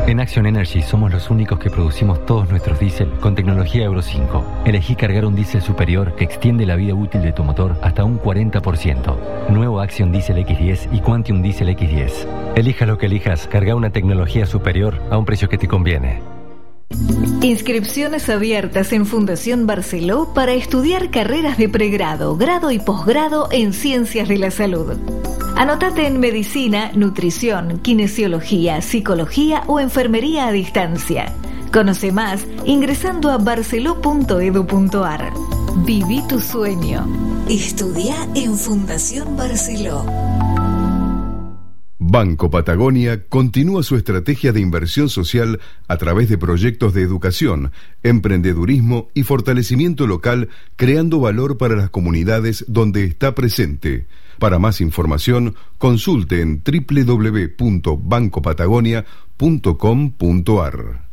En Action Energy somos los únicos que producimos todos nuestros diésel con tecnología Euro 5. Elegí cargar un diésel superior que extiende la vida útil de tu motor hasta un 40%. Nuevo Action Diesel X10 y Quantium Diesel X10. Elijas lo que elijas, carga una tecnología superior a un precio que te conviene. Inscripciones abiertas en Fundación Barceló para estudiar carreras de pregrado, grado y posgrado en Ciencias de la Salud. Anótate en Medicina, Nutrición, Kinesiología, Psicología o Enfermería a distancia. Conoce más ingresando a barceló.edu.ar. Viví tu sueño. Estudia en Fundación Barceló. Banco Patagonia continúa su estrategia de inversión social a través de proyectos de educación, emprendedurismo y fortalecimiento local, creando valor para las comunidades donde está presente. Para más información, consulte en www.bancopatagonia.com.ar.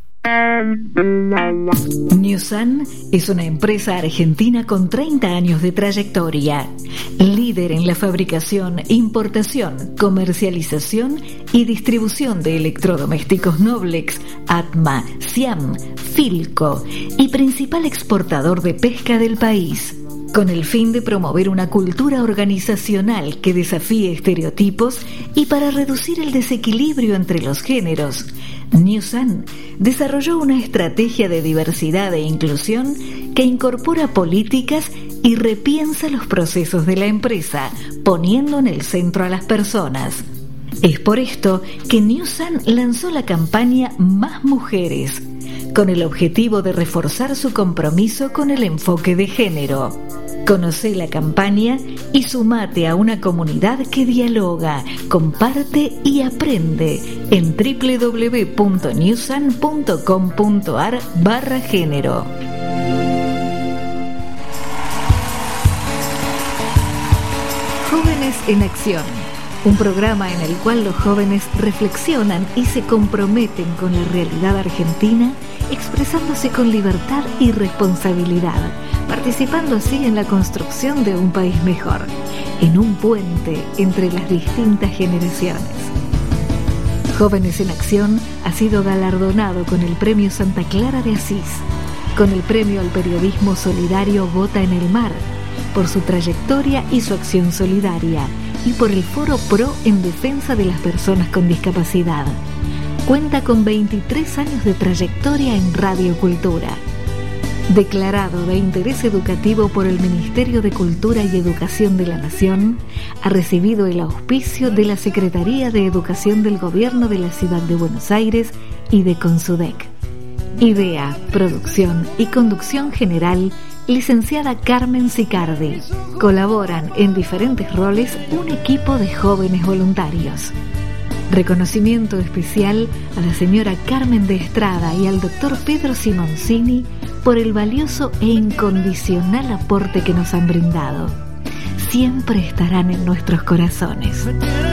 Newsan es una empresa argentina con 30 años de trayectoria, líder en la fabricación, importación, comercialización y distribución de electrodomésticos Noblex, Atma, Siam, Philco y principal exportador de pesca del país. Con el fin de promover una cultura organizacional que desafíe estereotipos y para reducir el desequilibrio entre los géneros, Newsan desarrolló una estrategia de diversidad e inclusión que incorpora políticas y repiensa los procesos de la empresa, poniendo en el centro a las personas. Es por esto que Newsan lanzó la campaña Más Mujeres, con el objetivo de reforzar su compromiso con el enfoque de género. Conoce la campaña y sumate a una comunidad que dialoga, comparte y aprende en www.newsan.com.ar/género. Jóvenes en Acción, un programa en el cual los jóvenes reflexionan y se comprometen con la realidad argentina, expresándose con libertad y responsabilidad, participando así en la construcción de un país mejor, en un puente entre las distintas generaciones. Jóvenes en Acción ha sido galardonado con el Premio Santa Clara de Asís, con el Premio al Periodismo Solidario Gota en el Mar, por su trayectoria y su acción solidaria, y por el Foro Pro en defensa de las personas con discapacidad. Cuenta con 23 años de trayectoria en Radio Cultura. Declarado de interés educativo por el Ministerio de Cultura y Educación de la Nación, ha recibido el auspicio de la Secretaría de Educación del Gobierno de la Ciudad de Buenos Aires y de Consudec. Idea, producción y conducción general, licenciada Carmen Sicardi. Colaboran en diferentes roles un equipo de jóvenes voluntarios. Reconocimiento especial a la señora Carmen de Estrada y al doctor Pedro Simoncini por el valioso e incondicional aporte que nos han brindado. Siempre estarán en nuestros corazones.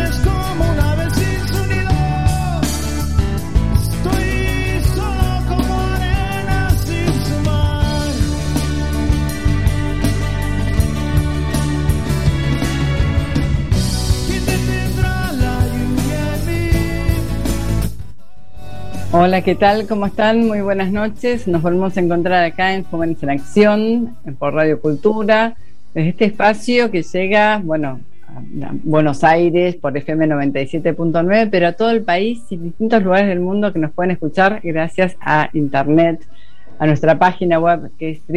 Hola, ¿qué tal? ¿Cómo están? Muy buenas noches. Nos volvemos a encontrar acá en Jóvenes en Acción, por Radio Cultura, desde este espacio que llega, a Buenos Aires por FM 97.9, pero a todo el país y distintos lugares del mundo que nos pueden escuchar gracias a Internet, a nuestra página web que es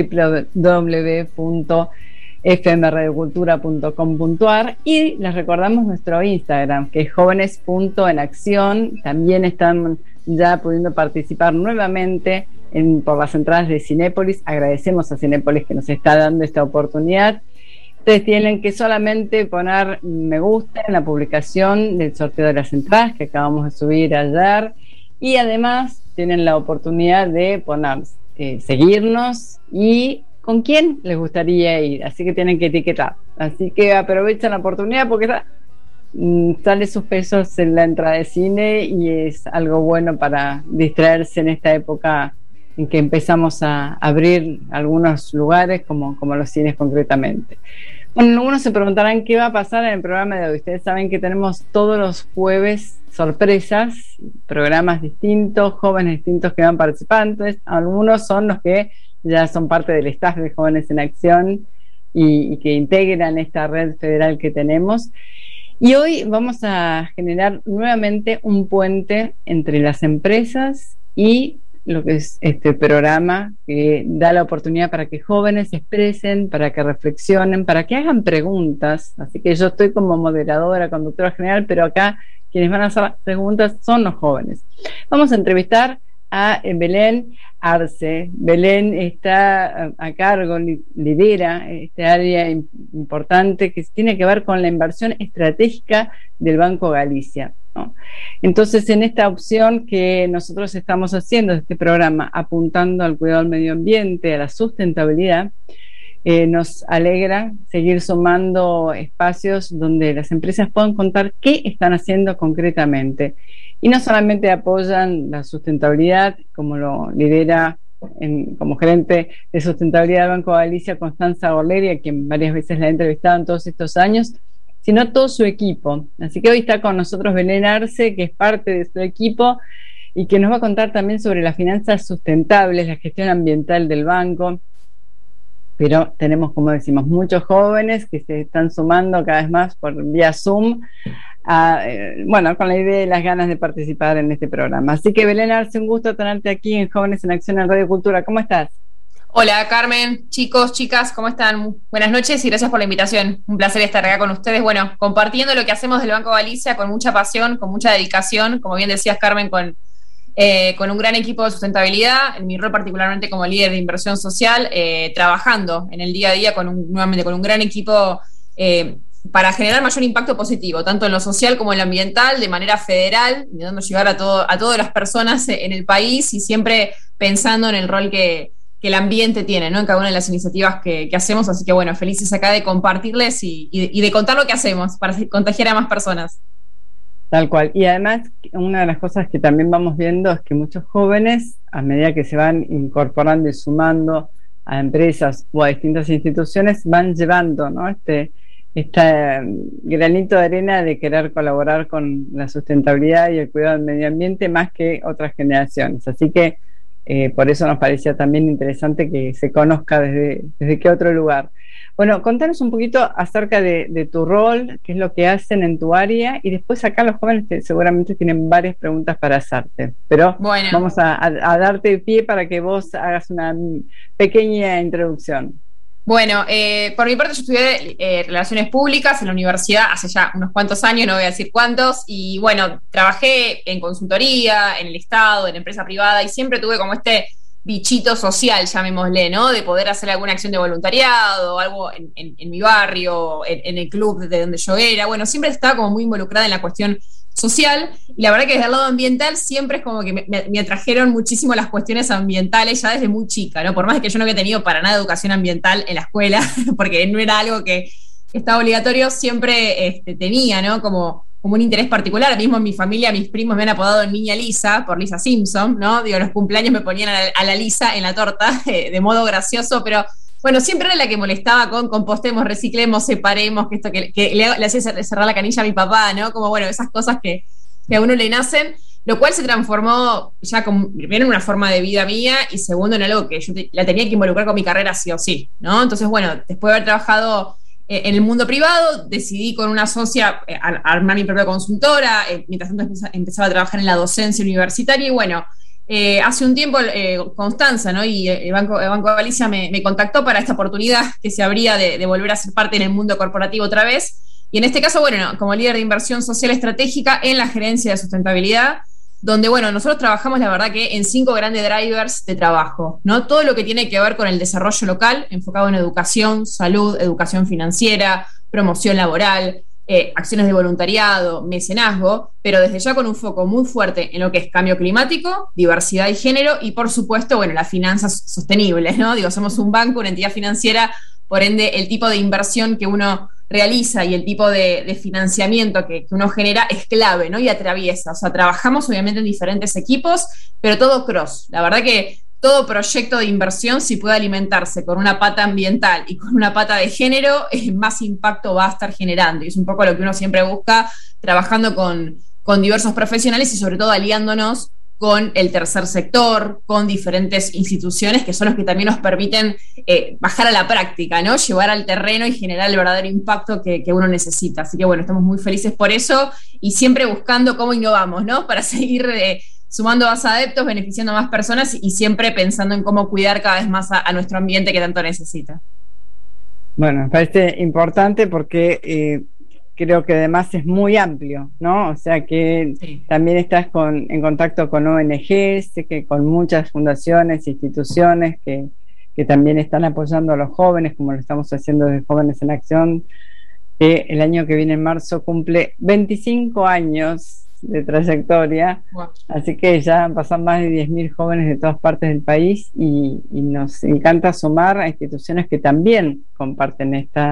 www.fmradiocultura.com.ar, y les recordamos nuestro Instagram, que es jóvenes.enacción. También están ya pudiendo participar nuevamente por las entradas de Cinépolis. Agradecemos a Cinépolis que nos está dando esta oportunidad. Ustedes tienen que solamente poner me gusta en la publicación del sorteo de las entradas que acabamos de subir ayer, y además tienen la oportunidad de poner seguirnos y con quién les gustaría ir, así que tienen que etiquetar. Así que aprovechen la oportunidad porque sale sus pesos en la entrada de cine y es algo bueno para distraerse en esta época en que empezamos a abrir algunos lugares como los cines concretamente. Bueno, algunos se preguntarán qué va a pasar en el programa de hoy. Ustedes saben que tenemos todos los jueves sorpresas, programas distintos, jóvenes distintos que van participando. Algunos son los que ya son parte del staff de Jóvenes en Acción y que integran esta red federal que tenemos. Y hoy vamos a generar nuevamente un puente entre las empresas y lo que es este programa, que da la oportunidad para que jóvenes se expresen, para que reflexionen, para que hagan preguntas. Así que yo estoy como moderadora, conductora general, pero acá quienes van a hacer preguntas son los jóvenes. Vamos a entrevistar a Belén Arce. Belén está a cargo, lidera este área importante que tiene que ver con la inversión estratégica del Banco Galicia, ¿no? Entonces, en esta opción que nosotros estamos haciendo, este programa, apuntando al cuidado del medio ambiente, a la sustentabilidad, nos alegra seguir sumando espacios donde las empresas puedan contar qué están haciendo concretamente. Y no solamente apoyan la sustentabilidad, como lo lidera como gerente de sustentabilidad del Banco Galicia, Constanza Gorleri, a quien varias veces la he entrevistado en todos estos años, sino todo su equipo. Así que hoy está con nosotros Belén Arce, que es parte de su equipo y que nos va a contar también sobre las finanzas sustentables, la gestión ambiental del banco. Pero tenemos, como decimos, muchos jóvenes que se están sumando cada vez más por vía Zoom, con la idea y las ganas de participar en este programa. Así que, Belén Arce, un gusto tenerte aquí en Jóvenes en Acción en Radio Cultura. ¿Cómo estás? Hola, Carmen, chicos, chicas, ¿cómo están? Buenas noches y gracias por la invitación. Un placer estar acá con ustedes. Bueno, compartiendo lo que hacemos del Banco Galicia con mucha pasión, con mucha dedicación, como bien decías, Carmen, con un gran equipo de sustentabilidad, en mi rol particularmente como líder de inversión social, trabajando en el día a día nuevamente con un gran equipo para generar mayor impacto positivo, tanto en lo social como en lo ambiental, de manera federal, intentando llegar a todas las personas en el país y siempre pensando en el rol que el ambiente tiene, ¿no?, en cada una de las iniciativas que hacemos. Así que bueno, felices acá de compartirles y de contar lo que hacemos para contagiar a más personas. Tal cual. Y además, una de las cosas que también vamos viendo es que muchos jóvenes, a medida que se van incorporando y sumando a empresas o a distintas instituciones, van llevando, ¿no?, este granito de arena de querer colaborar con la sustentabilidad y el cuidado del medio ambiente más que otras generaciones. Así que por eso nos parecía también interesante que se conozca desde qué otro lugar. Bueno, contanos un poquito acerca de tu rol, qué es lo que hacen en tu área, y después acá los jóvenes seguramente tienen varias preguntas para hacerte, pero bueno, vamos a darte pie para que vos hagas una pequeña introducción. Bueno, por mi parte yo estudié Relaciones Públicas en la universidad hace ya unos cuantos años, no voy a decir cuántos, y bueno, trabajé en consultoría, en el Estado, en empresa privada, y siempre tuve como este bichito social, llamémosle, ¿no?, de poder hacer alguna acción de voluntariado, algo en mi barrio, en el club de donde yo era. Bueno, siempre estaba como muy involucrada en la cuestión social, y la verdad que desde el lado ambiental siempre es como que me atrajeron muchísimo las cuestiones ambientales ya desde muy chica, ¿no? Por más que yo no había tenido para nada educación ambiental en la escuela, porque no era algo que estaba obligatorio, siempre tenía, ¿no?, como un interés particular. Mismo en mi familia, mis primos me han apodado Niña Lisa, por Lisa Simpson, ¿no? Digo, los cumpleaños me ponían a la Lisa en la torta, de modo gracioso, pero bueno, siempre era la que molestaba con compostemos, reciclemos, separemos, que esto que le hacía cerrar la canilla a mi papá, ¿no? Como, bueno, esas cosas que a uno le nacen, lo cual se transformó ya primero en una forma de vida mía y segundo en algo que yo la tenía que involucrar con mi carrera sí o sí, ¿no? Entonces, bueno, después de haber trabajado en el mundo privado, decidí con una socia armar mi propia consultora, mientras tanto empezaba a trabajar en la docencia universitaria y bueno, hace un tiempo Constanza, ¿no?, y el Banco de Galicia me contactó para esta oportunidad que se abría de volver a ser parte en el mundo corporativo otra vez, y en este caso, bueno, no, como líder de inversión social estratégica en la gerencia de sustentabilidad, donde, bueno, nosotros trabajamos, la verdad, que en 5 grandes drivers de trabajo, ¿no? Todo lo que tiene que ver con el desarrollo local, enfocado en educación, salud, educación financiera, promoción laboral, acciones de voluntariado, mecenazgo, pero desde ya con un foco muy fuerte en lo que es cambio climático, diversidad y género, y por supuesto, bueno, las finanzas sostenibles, ¿no? Digo, somos un banco, una entidad financiera, por ende, el tipo de inversión que uno realiza y el tipo de financiamiento que uno genera es clave, ¿no? Y atraviesa. O sea, trabajamos obviamente en diferentes equipos, pero todo cross. La verdad que todo proyecto de inversión, si puede alimentarse con una pata ambiental y con una pata de género, más impacto va a estar generando. Y es un poco lo que uno siempre busca, trabajando con diversos profesionales y sobre todo aliándonos con el tercer sector, con diferentes instituciones que son los que también nos permiten bajar a la práctica, ¿no? Llevar al terreno y generar el verdadero impacto que uno necesita. Así que bueno, estamos muy felices por eso y siempre buscando cómo innovamos, ¿no? Para seguir sumando más adeptos, beneficiando a más personas y siempre pensando en cómo cuidar cada vez más a nuestro ambiente que tanto necesita. Bueno, me parece importante porque creo que además es muy amplio, ¿no? O sea que sí. También estás en contacto con ONGs, que con muchas fundaciones, instituciones que también están apoyando a los jóvenes, como lo estamos haciendo desde Jóvenes en Acción, que el año que viene en marzo cumple 25 años de trayectoria, wow. Así que ya pasan más de 10.000 jóvenes de todas partes del país y nos encanta sumar a instituciones que también comparten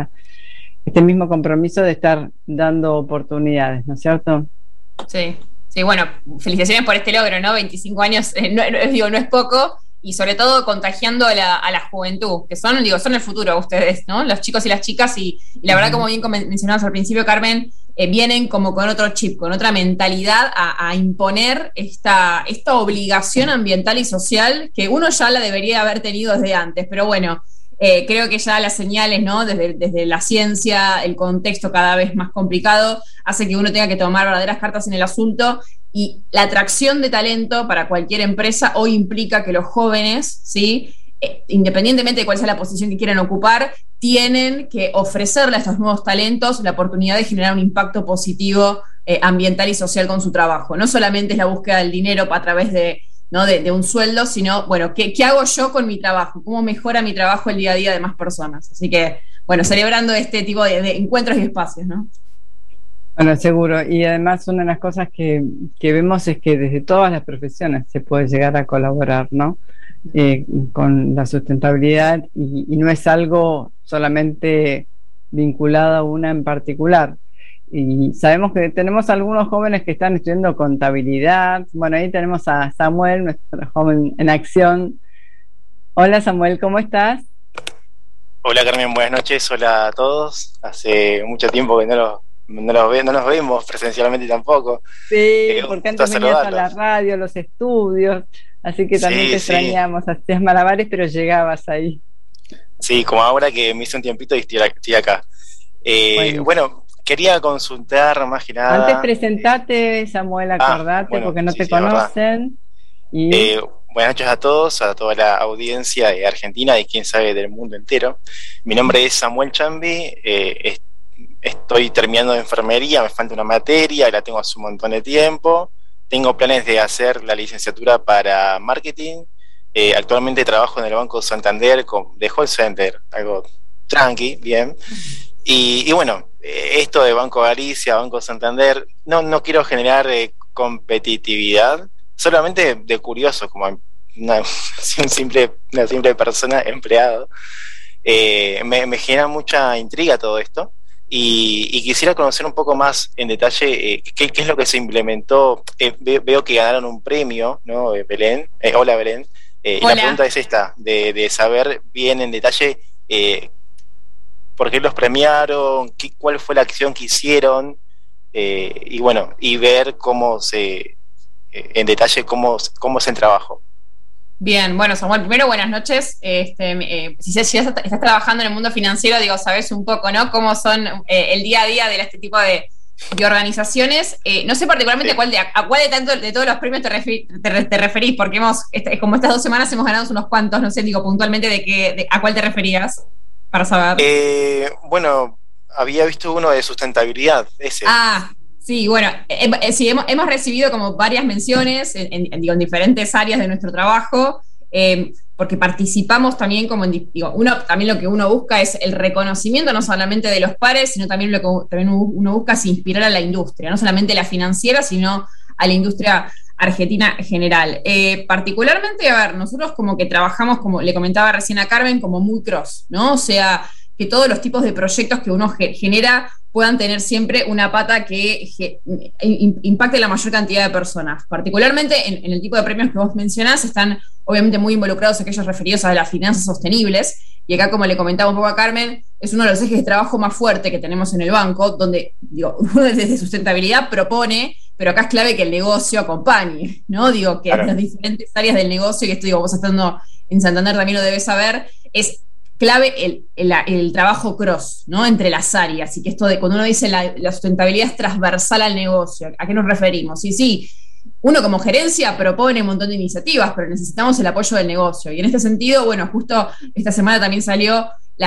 este mismo compromiso de estar dando oportunidades, ¿no es cierto? Sí, bueno, felicitaciones por este logro, ¿no? 25 años, no es poco, y sobre todo contagiando a la juventud, que son el futuro ustedes, ¿no? Los chicos y las chicas, y la verdad, como bien mencionabas al principio, Carmen, vienen como con otro chip, con otra mentalidad a imponer esta obligación ambiental y social que uno ya la debería haber tenido desde antes, pero bueno, creo que ya las señales, ¿no? Desde la ciencia, el contexto cada vez más complicado, hace que uno tenga que tomar verdaderas cartas en el asunto, y la atracción de talento para cualquier empresa hoy implica que los jóvenes, ¿sí? Independientemente de cuál sea la posición que quieran ocupar, tienen que ofrecerle a estos nuevos talentos la oportunidad de generar un impacto positivo ambiental y social con su trabajo. No solamente es la búsqueda del dinero a través de un sueldo, sino, bueno, ¿qué hago yo con mi trabajo? ¿Cómo mejora mi trabajo el día a día de más personas? Así que, bueno, celebrando este tipo de encuentros y espacios, ¿no? Bueno, seguro. Y además una de las cosas que vemos es que desde todas las profesiones se puede llegar a colaborar, ¿no? Con la sustentabilidad y no es algo solamente vinculado a una en particular. Y sabemos que tenemos algunos jóvenes que están estudiando contabilidad. Bueno, ahí tenemos a Samuel, nuestro joven en acción. Hola Samuel, ¿cómo estás? Hola Carmen, buenas noches, hola a todos. Hace mucho tiempo que no nos vemos presencialmente tampoco. Sí, porque antes venías a la radio, los estudios, así que también te extrañamos, hacías malabares, pero llegabas ahí. Sí, como ahora que me hice un tiempito y estoy acá. Bueno, quería consultar más que nada. Antes presentate, Samuel, acordate, porque no te conocen. Buenas noches a todos, a toda la audiencia de Argentina y quién sabe del mundo entero. Mi nombre es Samuel Chambi, estoy terminando de enfermería, me falta una materia, la tengo hace un montón de tiempo. Tengo planes de hacer la licenciatura para marketing. Actualmente trabajo en el Banco Santander de call center, algo tranqui, bien. Y bueno, esto de Banco Galicia, Banco Santander, no quiero generar competitividad, solamente de curioso, como una simple persona, empleado. Me genera mucha intriga todo esto. Y quisiera conocer un poco más en detalle qué es lo que se implementó. Veo que ganaron un premio, ¿no? Belén. Hola, Belén. Hola. La pregunta es esta, de saber bien en detalle por qué los premiaron, cuál fue la acción que hicieron, y bueno, y ver en detalle cómo es el trabajo. Bien, bueno, Samuel, primero buenas noches. Si estás trabajando en el mundo financiero, sabes un poco, ¿no? Cómo son el día a día de este tipo de organizaciones. No sé particularmente a cuál de todos los premios te referís, porque como estas 2 semanas hemos ganado unos cuantos, no sé, puntualmente a cuál te referías, para saber. Bueno, había visto uno de sustentabilidad, ese. Sí, bueno, sí, hemos recibido como varias menciones en diferentes áreas de nuestro trabajo, porque participamos también también lo que uno busca es el reconocimiento no solamente de los pares, sino también uno busca es inspirar a la industria, no solamente la financiera, sino a la industria argentina en general. Particularmente, nosotros como que trabajamos, como le comentaba recién a Carmen, como muy cross, ¿no? O sea, que todos los tipos de proyectos que uno genera puedan tener siempre una pata que impacte la mayor cantidad de personas. Particularmente en el tipo de premios que vos mencionás, están obviamente muy involucrados aquellos referidos a las finanzas sostenibles, y acá, como le comentaba un poco a Carmen, es uno de los ejes de trabajo más fuerte que tenemos en el banco, donde uno desde sustentabilidad propone, pero acá es clave que el negocio acompañe, ¿no? Que claro, las diferentes áreas del negocio, y esto vos estando en Santander también lo debes saber, es clave el trabajo cross, ¿no? Entre las áreas, y que esto de cuando uno dice la sustentabilidad es transversal al negocio, ¿a qué nos referimos? Y sí, uno como gerencia propone un montón de iniciativas, pero necesitamos el apoyo del negocio. Y en este sentido, bueno, justo esta semana también salió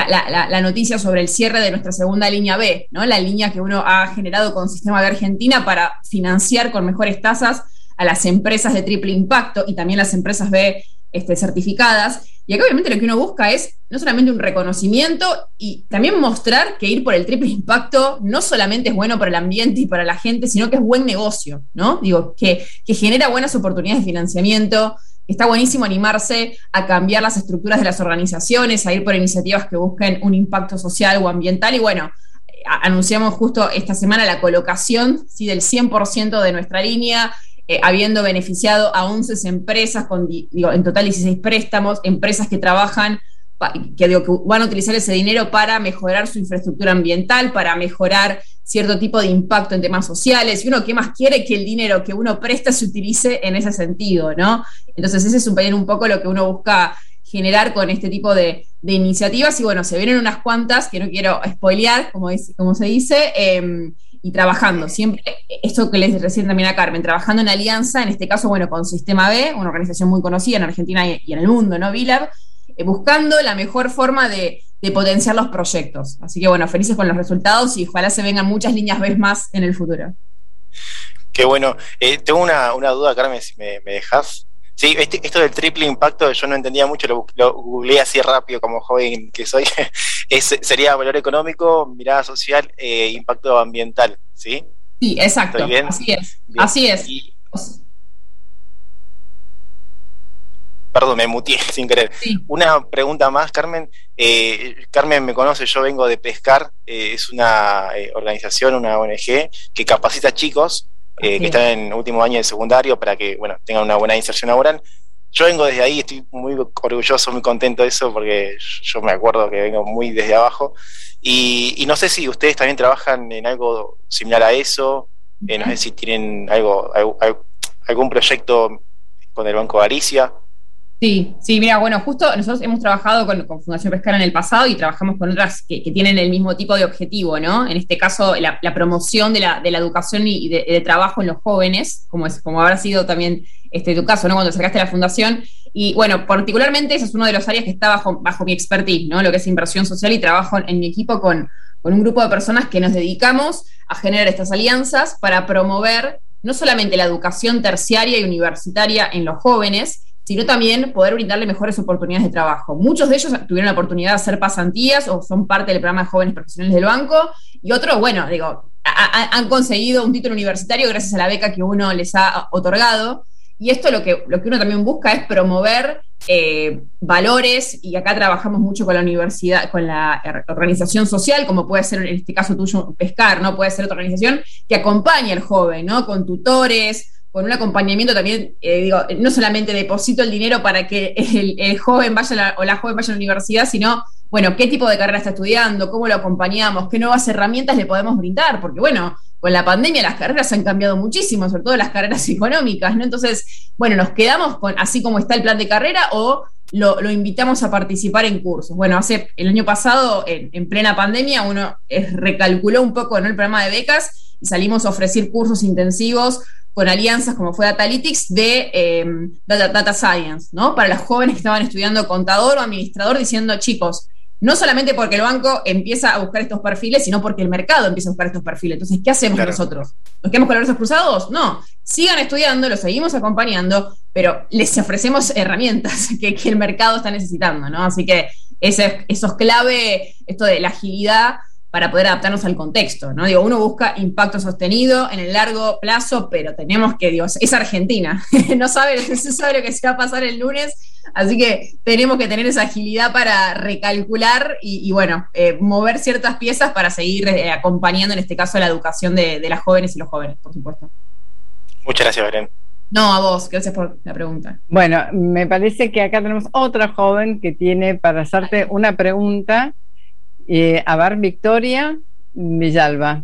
la noticia sobre el cierre de nuestra segunda línea B, ¿no? La línea que uno ha generado con Sistema B Argentina para financiar con mejores tasas a las empresas de triple impacto y también las empresas B certificadas. Y acá obviamente lo que uno busca es no solamente un reconocimiento, y también mostrar que ir por el triple impacto no solamente es bueno para el ambiente y para la gente, sino que es buen negocio, ¿no? Que genera buenas oportunidades de financiamiento. Está buenísimo animarse a cambiar las estructuras de las organizaciones, a ir por iniciativas que busquen un impacto social o ambiental. Y bueno, anunciamos justo esta semana la colocación, ¿sí?, del 100% de nuestra línea, habiendo beneficiado a 11 empresas con, en total 16 préstamos, empresas que trabajan, que van a utilizar ese dinero para mejorar su infraestructura ambiental, para mejorar cierto tipo de impacto en temas sociales. Y uno, ¿qué más quiere que el dinero que uno presta se utilice en ese sentido, ¿no? Entonces ese es un poco lo que uno busca generar con este tipo de iniciativas. Y bueno, se vienen unas cuantas que no quiero spoilear, como se dice, y trabajando siempre, esto que les decía recién también a Carmen, trabajando en alianza, en este caso, bueno, con Sistema B, una organización muy conocida en Argentina y en el mundo, ¿no? B-Lab, buscando la mejor forma de potenciar los proyectos. Así que bueno, felices con los resultados y ojalá se vengan muchas líneas B más en el futuro. Qué bueno. Tengo una duda, Carmen, si me dejás. Sí, esto del triple impacto yo no entendía mucho, lo googleé así rápido como joven que soy. Sería valor económico, mirada social, impacto ambiental, ¿sí? Sí, exacto. ¿Estoy bien? Así es. Bien. Así es. Perdón, me muteé sin querer. Sí. Una pregunta más, Carmen. Carmen me conoce, yo vengo de Pescar, es una organización, una ONG que capacita chicos que están en último año de secundario para que, bueno, tengan una buena inserción laboral. Yo vengo desde ahí, estoy muy orgulloso, muy contento de eso, porque yo me acuerdo que vengo muy desde abajo. Y no sé si ustedes también trabajan en algo similar a eso, no sé si tienen algún proyecto con el Banco Galicia. Sí, mira, bueno, justo nosotros hemos trabajado con Fundación Pescar en el pasado y trabajamos con otras que tienen el mismo tipo de objetivo, ¿no? En este caso, la promoción de la educación y de trabajo en los jóvenes, como habrá sido también tu caso, ¿no? Cuando acercaste a la fundación. Y bueno, particularmente ese es uno de los áreas que está bajo mi expertise, ¿no? Lo que es inversión social, y trabajo en mi equipo con un grupo de personas que nos dedicamos a generar estas alianzas para promover no solamente la educación terciaria y universitaria en los jóvenes, sino también poder brindarle mejores oportunidades de trabajo. Muchos de ellos tuvieron la oportunidad de hacer pasantías o son parte del programa de jóvenes profesionales del banco, y otros, bueno, han conseguido un título universitario gracias a la beca que uno les ha otorgado. Y esto lo que uno también busca es promover valores, y acá trabajamos mucho con la universidad, con la organización social, como puede ser en este caso tuyo Pescar, ¿no? Puede ser otra organización que acompañe al joven, ¿no? Con tutores, con un acompañamiento también, no solamente deposito el dinero para que el joven vaya o la joven vaya a la universidad, sino, bueno, qué tipo de carrera está estudiando, cómo lo acompañamos, qué nuevas herramientas le podemos brindar, porque bueno, con la pandemia las carreras han cambiado muchísimo, sobre todo las carreras económicas, ¿no? Entonces, bueno, nos quedamos con así como está el plan de carrera, o lo invitamos a participar en cursos. Bueno, el año pasado, en plena pandemia, uno recalculó un poco, ¿no?, el programa de becas, y salimos a ofrecer cursos intensivos con alianzas como fue Datalytics de Data Science, ¿no? Para los jóvenes que estaban estudiando contador o administrador, diciendo, chicos, no solamente porque el banco empieza a buscar estos perfiles, sino porque el mercado empieza a buscar estos perfiles. Entonces, ¿qué hacemos nosotros? ¿Nos quedamos con los brazos cruzados? No, sigan estudiando, los seguimos acompañando, pero les ofrecemos herramientas que el mercado está necesitando, ¿no? Así que eso es clave, esto de la agilidad para poder adaptarnos al contexto, ¿no? Digo, uno busca impacto sostenido en el largo plazo, pero tenemos que, digo, es Argentina, no se sabe lo que se va a pasar el lunes, así que tenemos que tener esa agilidad para recalcular y bueno, mover ciertas piezas para seguir acompañando, en este caso, la educación de las jóvenes y los jóvenes, por supuesto. Muchas gracias, Belén. No, a vos, gracias por la pregunta. Bueno, me parece que acá tenemos otra joven que tiene para hacerte una pregunta. A ver, Victoria Villalba.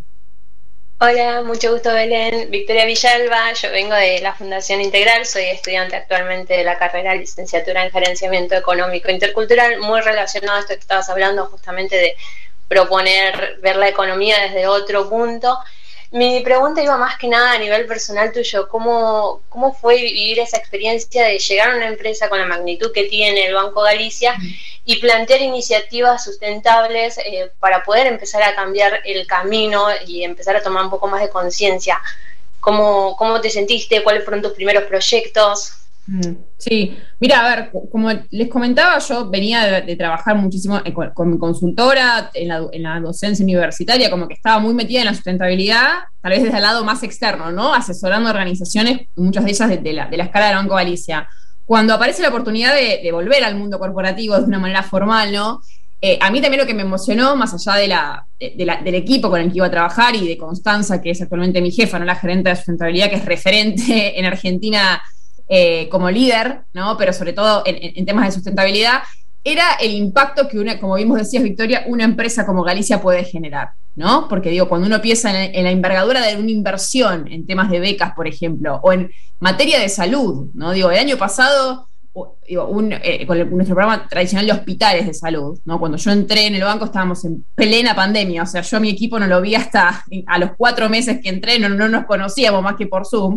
Hola, mucho gusto, Belén. Victoria Villalba, yo vengo de la Fundación Integral, soy estudiante actualmente de la carrera de licenciatura en Gerenciamiento Económico Intercultural, muy relacionado a esto que estabas hablando, justamente de proponer ver la economía desde otro punto. Mi pregunta iba más que nada a nivel personal tuyo. ¿Cómo fue vivir esa experiencia de llegar a una empresa con la magnitud que tiene el Banco Galicia y plantear iniciativas sustentables para poder empezar a cambiar el camino y empezar a tomar un poco más de conciencia? ¿Cómo te sentiste? ¿Cuáles fueron tus primeros proyectos? Sí, mira, a ver, como les comentaba, yo venía de trabajar muchísimo con mi consultora en la docencia universitaria, como que estaba muy metida en la sustentabilidad, tal vez desde el lado más externo, ¿no? Asesorando organizaciones, muchas de ellas de la escala del Banco Galicia. Cuando aparece la oportunidad de volver al mundo corporativo de una manera formal, ¿no? A mí también lo que me emocionó, más allá del equipo con el que iba a trabajar y de Constanza, que es actualmente mi jefa, ¿no? La gerente de sustentabilidad, que es referente en Argentina como líder, ¿no? Pero sobre todo en temas de sustentabilidad, era el impacto que como bien vos decías, Victoria, una empresa como Galicia puede generar, ¿no? Porque digo, cuando uno piensa en la envergadura de una inversión en temas de becas, por ejemplo, o en materia de salud, ¿no? Digo, el año pasado, con nuestro programa tradicional de hospitales de salud, ¿no? Cuando yo entré en el banco estábamos en plena pandemia, o sea, yo a mi equipo no lo vi hasta a los 4 meses que entré, no nos conocíamos más que por Zoom,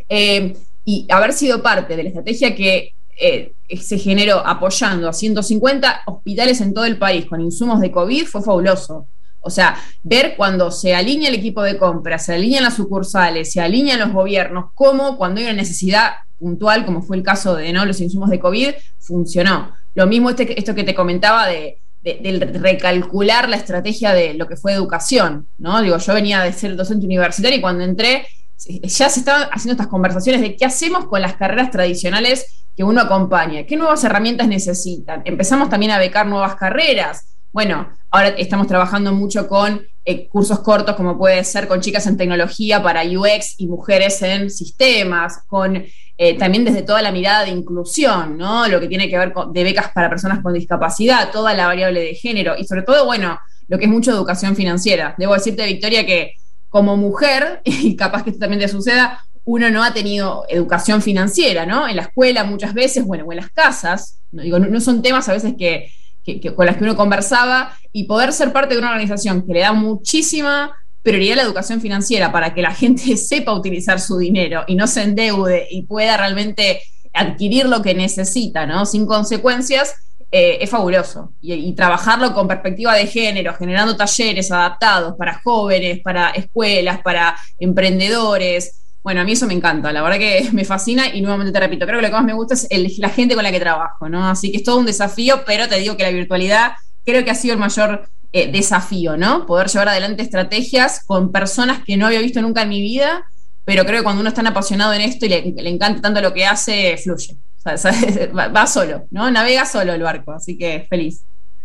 y haber sido parte de la estrategia que se generó apoyando a 150 hospitales en todo el país con insumos de COVID fue fabuloso. O sea, ver cuando se alinea el equipo de compra, se alinean las sucursales, se alinean los gobiernos, cómo cuando hay una necesidad puntual, como fue el caso de los insumos de COVID, funcionó. Lo mismo esto que te comentaba de recalcular la estrategia de lo que fue educación, ¿no? Digo, yo venía de ser docente universitario y cuando entré ya se estaban haciendo estas conversaciones de qué hacemos con las carreras tradicionales que uno acompaña, qué nuevas herramientas necesitan. Empezamos también a becar nuevas carreras. Bueno, ahora estamos trabajando mucho con cursos cortos, como puede ser con chicas en tecnología para UX y mujeres en sistemas, con también desde toda la mirada de inclusión, ¿no? Lo que tiene que ver de becas para personas con discapacidad, toda la variable de género y sobre todo, bueno, lo que es mucho educación financiera. Debo decirte, Victoria, que como mujer, y capaz que esto también te suceda, uno no ha tenido educación financiera, ¿no? En la escuela muchas veces, bueno, o en las casas, no son temas a veces que con las que uno conversaba, y poder ser parte de una organización que le da muchísima prioridad a la educación financiera para que la gente sepa utilizar su dinero y no se endeude y pueda realmente adquirir lo que necesita, ¿no? Sin consecuencias, es fabuloso. Y trabajarlo con perspectiva de género, generando talleres adaptados para jóvenes, para escuelas, para emprendedores. Bueno, a mí eso me encanta, la verdad que me fascina y nuevamente te repito, creo que lo que más me gusta es la gente con la que trabajo, ¿no? Así que es todo un desafío, pero te digo que la virtualidad creo que ha sido el mayor desafío, ¿no? Poder llevar adelante estrategias con personas que no había visto nunca en mi vida, pero creo que cuando uno es tan apasionado en esto y le encanta tanto lo que hace, fluye. O sea, va solo, ¿no? Navega solo el barco, así que feliz.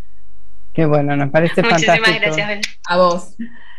Qué bueno, nos parece fantástico. Muchísimas gracias, Belén. A vos.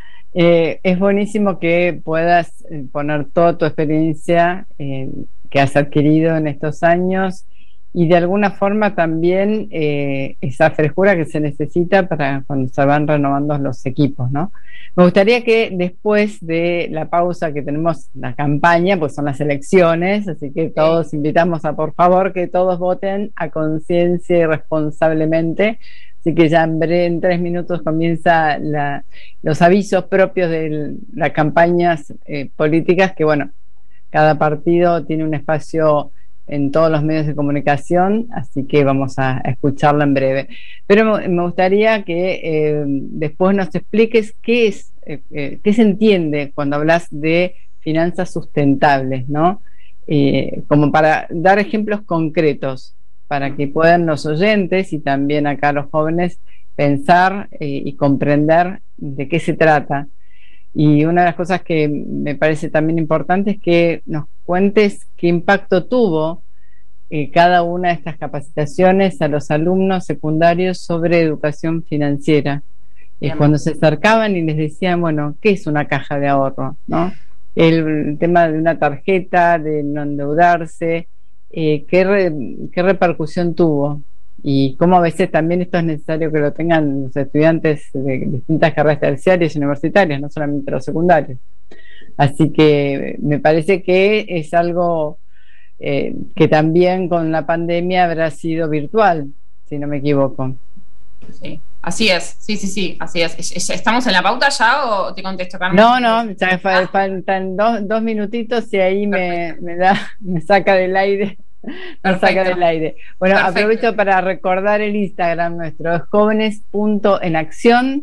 Es buenísimo que puedas poner toda tu experiencia que has adquirido en estos años y de alguna forma también esa frescura que se necesita para cuando se van renovando los equipos, ¿no? Me gustaría que después de la pausa que tenemos la campaña, pues son las elecciones, así que todos invitamos a, por favor, que todos voten a conciencia y responsablemente. Así que ya en 3 minutos comienza los avisos propios de las campañas políticas, que bueno, cada partido tiene un espacio en todos los medios de comunicación, así que vamos a escucharlo en breve. Pero me gustaría que después nos expliques qué se entiende cuando hablas de finanzas sustentables, ¿no? Como para dar ejemplos concretos, para que puedan los oyentes y también acá los jóvenes pensar y comprender de qué se trata. Y una de las cosas que me parece también importante es que nos cuentes qué impacto tuvo cada una de estas capacitaciones a los alumnos secundarios sobre educación financiera. Cuando se acercaban y les decían, bueno, ¿qué es una caja de ahorro? ¿No? El tema de una tarjeta, de no endeudarse, ¿qué repercusión tuvo? Y cómo a veces también esto es necesario que lo tengan los estudiantes de distintas carreras terciarias y universitarias, no solamente los secundarios. Así que me parece que es algo que también con la pandemia habrá sido virtual, si no me equivoco. Sí, así es, sí, así es. ¿Estamos en la pauta ya o te contesto, Carmen? No, ya faltan dos minutitos y ahí me saca del aire. Nos saca del aire. Bueno, perfecto. Aprovecho para recordar el Instagram nuestro, es jóvenes.enacción,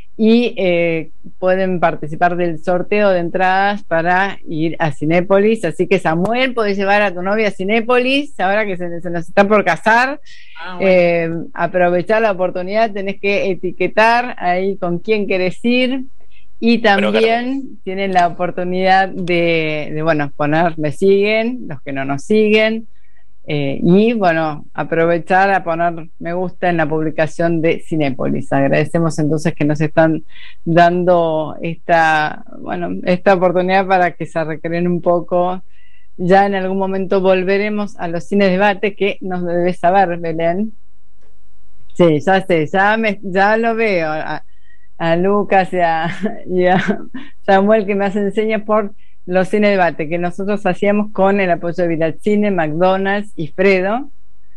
y pueden participar del sorteo de entradas para ir a Cinépolis. Así que, Samuel, podés llevar a tu novia a Cinépolis ahora que se nos está por casar. Bueno. Aprovechar la oportunidad, tenés que etiquetar ahí con quién querés ir. Y también tienen la oportunidad de poner me siguen, los que no nos siguen. Y bueno, aprovechar a poner me gusta en la publicación de Cinépolis. Agradecemos entonces que nos están dando esta oportunidad para que se recreen un poco. Ya en algún momento volveremos a los cines de debate, que nos debes saber, Belén. Sí, ya sé, ya lo veo a Lucas y a Samuel, que me hacen señas por los cine debate que nosotros hacíamos con el apoyo de Vilacine, McDonald's y Fredo.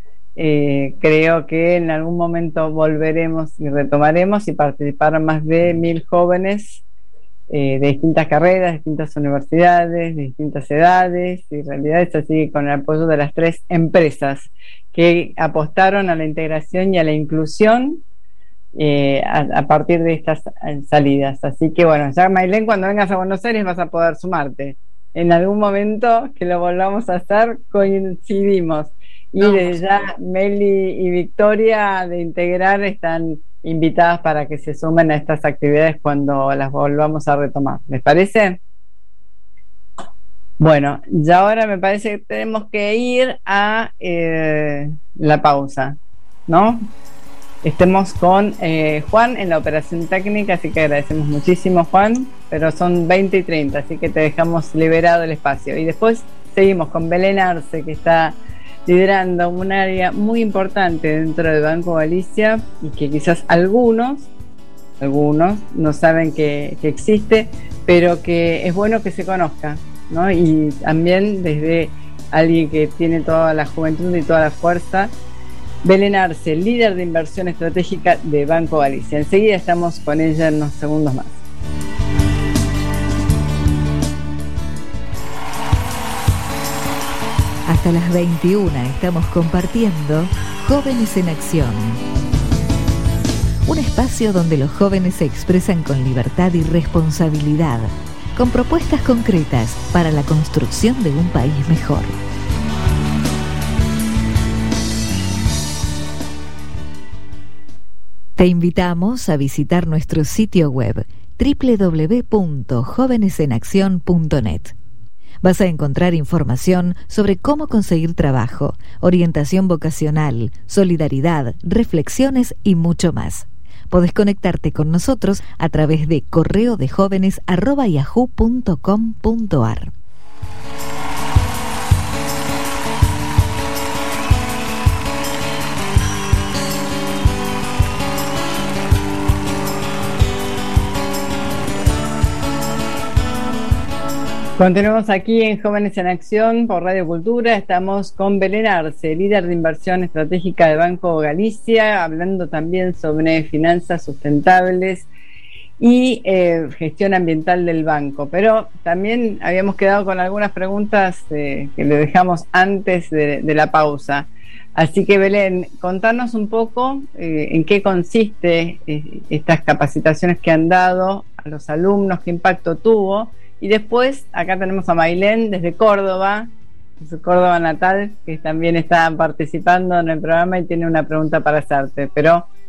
Creo que en algún momento volveremos y retomaremos, y participaron más de 1.000 jóvenes de distintas carreras, de distintas universidades, de distintas edades, y en realidad es así, con el apoyo de las 3 empresas que apostaron a la integración y a la inclusión a partir de estas salidas. Así que bueno, ya, Maylén, cuando vengas a Buenos Aires vas a poder sumarte. En algún momento que lo volvamos a hacer, coincidimos. Y desde ya Meli y Victoria de Integrar están invitadas para que se sumen a estas actividades cuando las volvamos a retomar. ¿Les parece? Bueno, ya ahora me parece que tenemos que ir a la pausa, ¿no? Estemos con Juan en la operación técnica, así que agradecemos muchísimo, Juan, pero son 20 y 30, así que te dejamos liberado el espacio. Y después seguimos con Belén Arce, que está liderando un área muy importante dentro del Banco Galicia, y que quizás algunos no saben que existe, pero que es bueno que se conozca, ¿no? Y también desde alguien que tiene toda la juventud y toda la fuerza, Belén Arce, líder de inversión estratégica de Banco Galicia. Enseguida estamos con ella en unos segundos más. Hasta las 21 estamos compartiendo Jóvenes en Acción. Un espacio donde los jóvenes se expresan con libertad y responsabilidad, con propuestas concretas para la construcción de un país mejor. Te invitamos a visitar nuestro sitio web www.jovenesenaccion.net. Vas a encontrar información sobre cómo conseguir trabajo, orientación vocacional, solidaridad, reflexiones y mucho más. Podés conectarte con nosotros a través de correodejovenes@yahoo.com.ar. Continuamos aquí en Jóvenes en Acción por Radio Cultura. Estamos con Belén Arce, líder de inversión estratégica de Banco Galicia, hablando también sobre finanzas sustentables y gestión ambiental del banco. Pero también habíamos quedado con algunas preguntas que le dejamos antes de la pausa. Así que, Belén, contanos un poco en qué consiste estas capacitaciones que han dado a los alumnos, qué impacto tuvo. Y después, acá tenemos a Maylén desde Córdoba, su Córdoba natal, que también está participando en el programa y tiene una pregunta para hacerte. Pero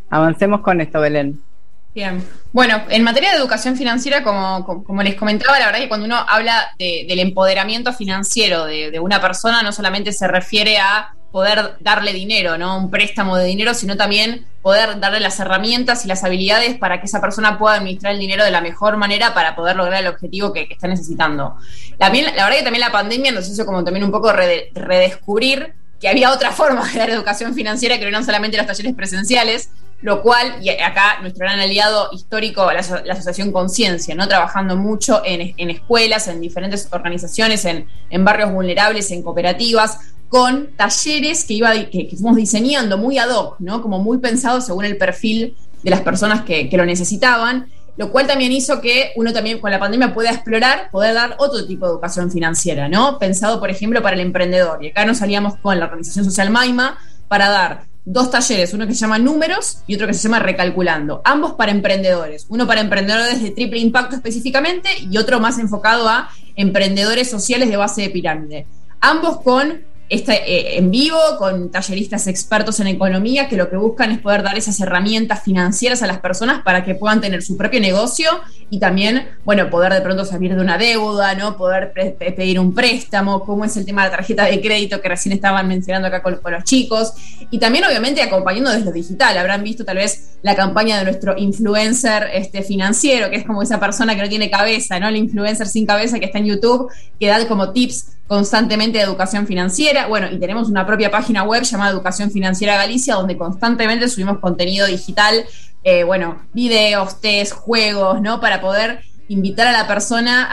avancemos con esto, Belén. Bien. Bueno, en materia de educación financiera, como les comentaba, la verdad que cuando uno habla del empoderamiento financiero de una persona, no solamente se refiere a poder darle dinero, ¿no? Un préstamo de dinero, sino también poder darle las herramientas y las habilidades para que esa persona pueda administrar el dinero de la mejor manera para poder lograr el objetivo que está necesitando. La verdad que también la pandemia nos hizo como también un poco redescubrir que había otra forma de dar educación financiera que no eran solamente los talleres presenciales, lo cual, y acá nuestro gran aliado histórico, la Asociación Conciencia, ¿no? Trabajando mucho en escuelas, en diferentes organizaciones, en barrios vulnerables, en cooperativas, con talleres que fuimos diseñando muy ad hoc, ¿no? Como muy pensados según el perfil de las personas que lo necesitaban, lo cual también hizo que uno también con la pandemia pueda explorar, poder dar otro tipo de educación financiera, ¿no? Pensado, por ejemplo, para el emprendedor. Y acá nos salíamos con la organización social Maima para dar 2 talleres, uno que se llama Números y otro que se llama Recalculando, ambos para emprendedores, uno para emprendedores de triple impacto específicamente y otro más enfocado a emprendedores sociales de base de pirámide, ambos con en vivo, con talleristas expertos en economía que lo que buscan es poder dar esas herramientas financieras a las personas para que puedan tener su propio negocio y también, bueno, poder de pronto salir de una deuda, ¿no? Poder pedir un préstamo, cómo es el tema de la tarjeta de crédito que recién estaban mencionando acá con los chicos, y también obviamente acompañando desde lo digital. Habrán visto tal vez la campaña de nuestro influencer financiero, que es como esa persona que no tiene cabeza, ¿no? El influencer sin cabeza que está en YouTube, que da como tips constantemente de educación financiera. Bueno, y tenemos una propia página web llamada Educación Financiera Galicia, donde constantemente subimos contenido digital, videos, test, juegos, ¿no? Para poder invitar a la persona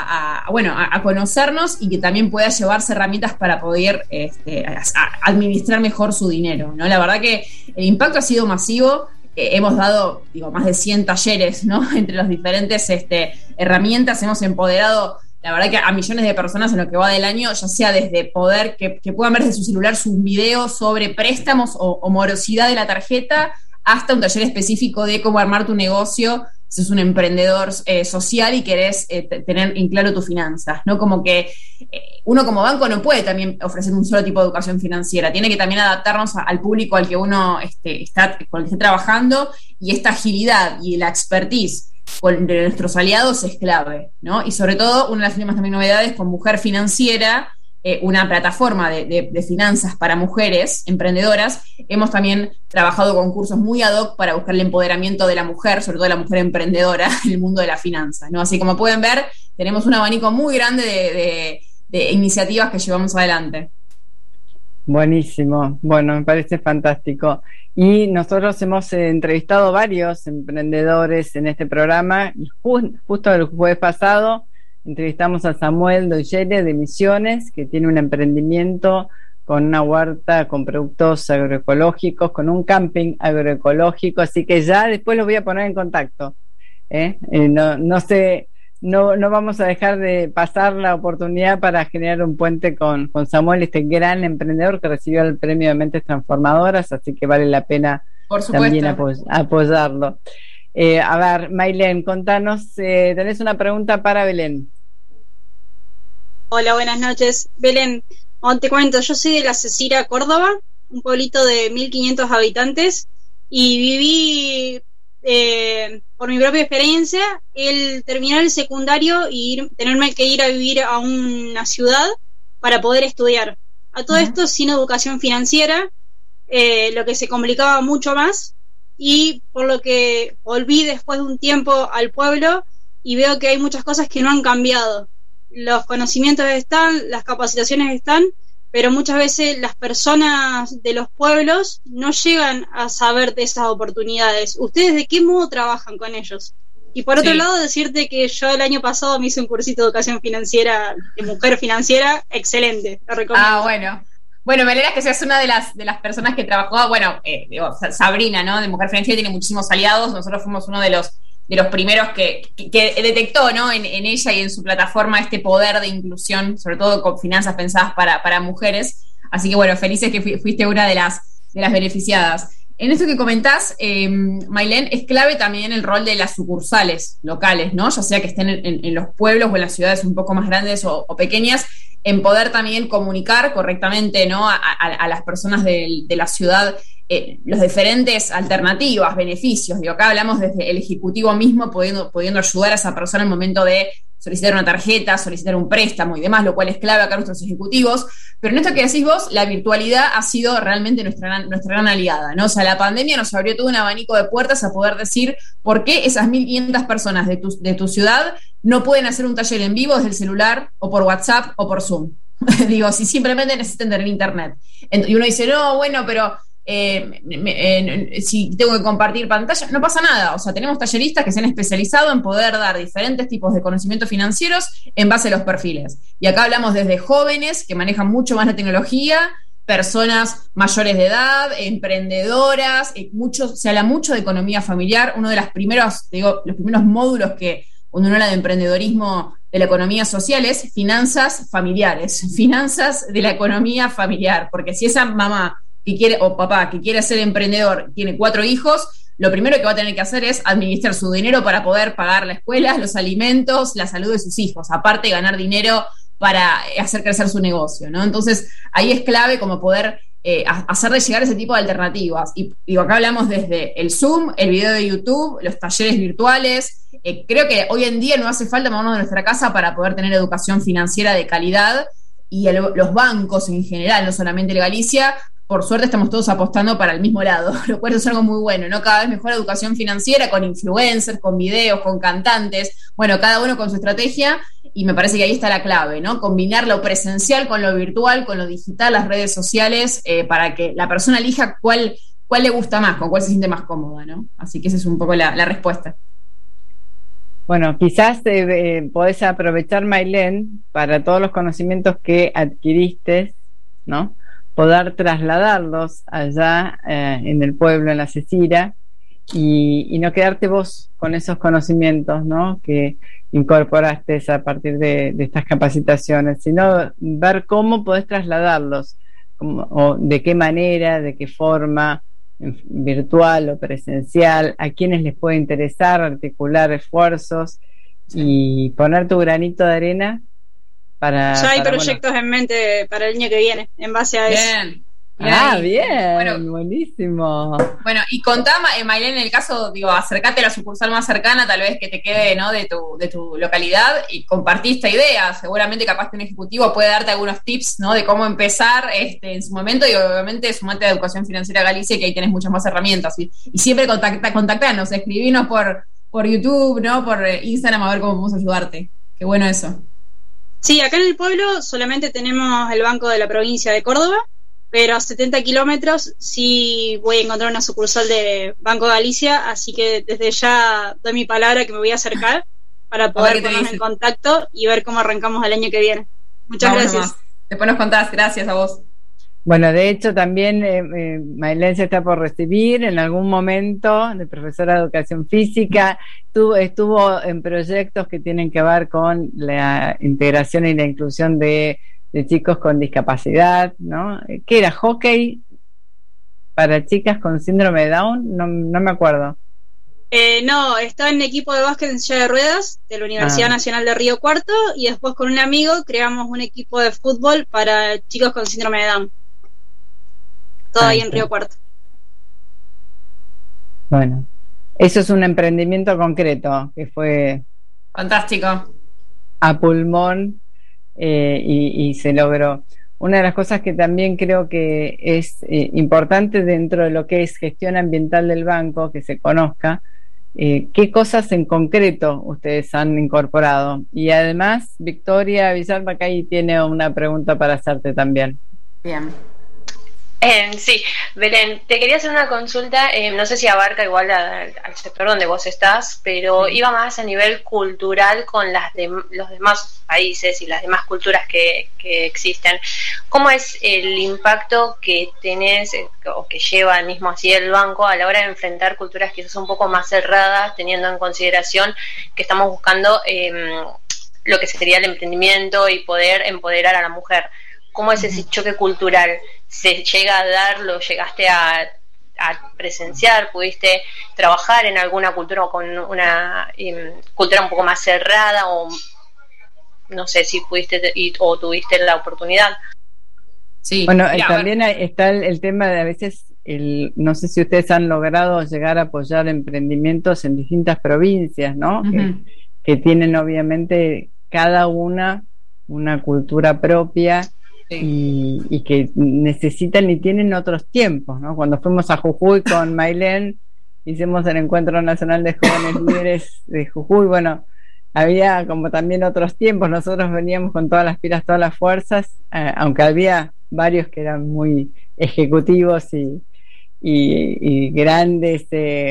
a conocernos y que también pueda llevarse herramientas para poder administrar mejor su dinero, ¿no? La verdad que el impacto ha sido masivo. Hemos dado, más de 100 talleres, ¿no? Entre las diferentes herramientas, hemos empoderado, la verdad que a millones de personas en lo que va del año, ya sea desde poder que puedan ver desde su celular sus videos sobre préstamos o morosidad de la tarjeta, hasta un taller específico de cómo armar tu negocio si sos un emprendedor social y querés tener en claro tus finanzas, ¿no? Como que uno como banco no puede también ofrecer un solo tipo de educación financiera, tiene que también adaptarnos al público al que uno con el que esté trabajando, y esta agilidad y la expertise de nuestros aliados es clave, ¿no? Y sobre todo, una de las últimas también novedades con Mujer Financiera, una plataforma de finanzas para mujeres emprendedoras. Hemos también trabajado con cursos muy ad hoc para buscar el empoderamiento de la mujer, sobre todo de la mujer emprendedora en el mundo de las finanzas, ¿no? Así como pueden ver, tenemos un abanico muy grande de iniciativas que llevamos adelante. Buenísimo, bueno, me parece fantástico. Y nosotros hemos entrevistado varios emprendedores en este programa, y justo el jueves pasado entrevistamos a Samuel Doyere de Misiones, que tiene un emprendimiento con una huerta con productos agroecológicos, con un camping agroecológico, así que ya después los voy a poner en contacto. No vamos a dejar de pasar la oportunidad para generar un puente con Samuel, este gran emprendedor que recibió el premio de Mentes Transformadoras, así que vale la pena también apoyarlo. A ver, Maylén, contanos, tenés una pregunta para Belén. Hola, buenas noches. Belén, te cuento, yo soy de la Cecira, Córdoba, un pueblito de 1.500 habitantes, y viví, por mi propia experiencia, el terminar el secundario y tenerme que ir a vivir a una ciudad para poder estudiar. A todo esto sin educación financiera, lo que se complicaba mucho más, y por lo que volví después de un tiempo al pueblo y veo que hay muchas cosas que no han cambiado. Los conocimientos están, las capacitaciones están, pero muchas veces las personas de los pueblos no llegan a saber de esas oportunidades. ¿Ustedes de qué modo trabajan con ellos? Y por otro lado, decirte que yo el año pasado me hice un cursito de educación financiera, de Mujer Financiera, excelente, lo recomiendo. Bueno, me alegra que seas una de las personas que trabajó, Sabrina, ¿no? De Mujer Financiera tiene muchísimos aliados. Nosotros fuimos uno de los primeros que detectó, ¿no? En ella y en su plataforma este poder de inclusión, sobre todo con finanzas pensadas para mujeres. Así que bueno, felices que fuiste una de las beneficiadas. En esto que comentás, Maylén, es clave también el rol de las sucursales locales, ¿no? Ya sea que estén en los pueblos o en las ciudades un poco más grandes o pequeñas, en poder también comunicar correctamente, ¿no? A las personas de la ciudad los diferentes alternativas, beneficios. Digo, acá hablamos desde el ejecutivo mismo pudiendo ayudar a esa persona al momento de solicitar una tarjeta, solicitar un préstamo y demás, lo cual es clave acá nuestros ejecutivos. Pero en esto que decís vos, la virtualidad ha sido realmente nuestra gran aliada, ¿no? O sea, la pandemia nos abrió todo un abanico de puertas a poder decir por qué esas 1.500 personas de tu ciudad no pueden hacer un taller en vivo desde el celular o por WhatsApp o por Zoom. Digo, si simplemente necesitan tener internet. Y uno dice, no, bueno, pero si tengo que compartir pantalla, no pasa nada. O sea, tenemos talleristas que se han especializado en poder dar diferentes tipos de conocimientos financieros en base a los perfiles. Y acá hablamos desde jóvenes que manejan mucho más la tecnología, personas mayores de edad, emprendedoras, se habla mucho de economía familiar. Uno de los primeros módulos que cuando uno habla de emprendedorismo de la economía social es finanzas familiares, finanzas de la economía familiar, porque si esa mamá que quiere, o papá que quiere ser emprendedor, tiene 4 hijos, lo primero que va a tener que hacer es administrar su dinero para poder pagar la escuela, los alimentos, la salud de sus hijos, aparte de ganar dinero para hacer crecer su negocio, ¿no? Entonces, ahí es clave como poder hacerle llegar ese tipo de alternativas. Y digo, acá hablamos desde el Zoom, el video de YouTube, los talleres virtuales. Creo que hoy en día no hace falta movernos de nuestra casa para poder tener educación financiera de calidad, y los bancos en general, no solamente el Galicia, por suerte estamos todos apostando para el mismo lado, lo cual es algo muy bueno, ¿no? Cada vez mejor educación financiera con influencers, con videos, con cantantes, bueno, cada uno con su estrategia, y me parece que ahí está la clave, ¿no? Combinar lo presencial con lo virtual, con lo digital, las redes sociales, para que la persona elija cuál le gusta más, con cuál se siente más cómoda, ¿no? Así que esa es un poco la respuesta. Bueno, quizás podés aprovechar, Maylén, para todos los conocimientos que adquiriste, ¿no? Poder trasladarlos allá en el pueblo, en la Cecira, y no quedarte vos con esos conocimientos, ¿no? Que incorporaste a partir de estas capacitaciones, sino ver cómo podés trasladarlos, o de qué manera, de qué forma, virtual o presencial, a quienes les puede interesar, articular esfuerzos y poner tu granito de arena para... Ya hay proyectos en mente para el año que viene, en base a eso. Bien, bueno, buenísimo. Bueno, y contá, Maylén, en el caso, digo, acércate a la sucursal más cercana, tal vez que te quede, ¿no? de tu localidad, y compartí esta idea. Seguramente capaz que un ejecutivo puede darte algunos tips, ¿no? De cómo empezar en su momento, y obviamente sumate a Educación Financiera Galicia, que ahí tenés muchas más herramientas. Y siempre contactanos, escribinos por YouTube, ¿no? Por Instagram, a ver cómo podemos ayudarte. Qué bueno eso. Sí, acá en el pueblo solamente tenemos el Banco de la Provincia de Córdoba, pero a 70 kilómetros sí voy a encontrar una sucursal de Banco Galicia, así que desde ya doy mi palabra que me voy a acercar para poder ponernos en contacto y ver cómo arrancamos el año que viene. Muchas gracias. Nomás. Después nos contás, gracias a vos. Bueno, de hecho también Maylén se está por recibir en algún momento de profesora de educación física. Estuvo en proyectos que tienen que ver con la integración y la inclusión de chicos con discapacidad, ¿no? ¿Qué era? ¿Hockey para chicas con síndrome de Down? No me acuerdo. No, estaba en equipo de básquet en silla de ruedas de la Universidad Nacional de Río Cuarto, y después con un amigo creamos un equipo de fútbol para chicos con síndrome de Down. Todo ahí en Río Cuarto. Bueno, eso es un emprendimiento concreto que fue fantástico, a pulmón, y se logró. Una de las cosas que también creo que es importante dentro de lo que es gestión ambiental del banco, que se conozca qué cosas en concreto ustedes han incorporado. Y además, Victoria Villalba, que ahí tiene una pregunta para hacerte también. Bien. Sí, Belén, te quería hacer una consulta, no sé si abarca igual al sector donde vos estás, pero iba más a nivel cultural con los demás países y las demás culturas que existen. ¿Cómo es el impacto que tenés o que lleva el mismo así el banco a la hora de enfrentar culturas quizás un poco más cerradas, teniendo en consideración que estamos buscando lo que sería el emprendimiento y poder empoderar a la mujer? ¿Cómo es ese choque cultural? ¿Se llega a dar? ¿Lo llegaste a presenciar? ¿Pudiste trabajar en alguna cultura con una cultura un poco más cerrada? O no sé si pudiste o tuviste la oportunidad. Sí, bueno, también está el tema de a veces no sé si ustedes han logrado llegar a apoyar emprendimientos en distintas provincias, ¿no? Uh-huh. Que tienen obviamente cada una cultura propia. Sí. Y que necesitan y tienen otros tiempos, ¿no? Cuando fuimos a Jujuy con Maylén, hicimos el Encuentro Nacional de Jóvenes Líderes de Jujuy, bueno, había como también otros tiempos, nosotros veníamos con todas las pilas, todas las fuerzas, aunque había varios que eran muy ejecutivos y grandes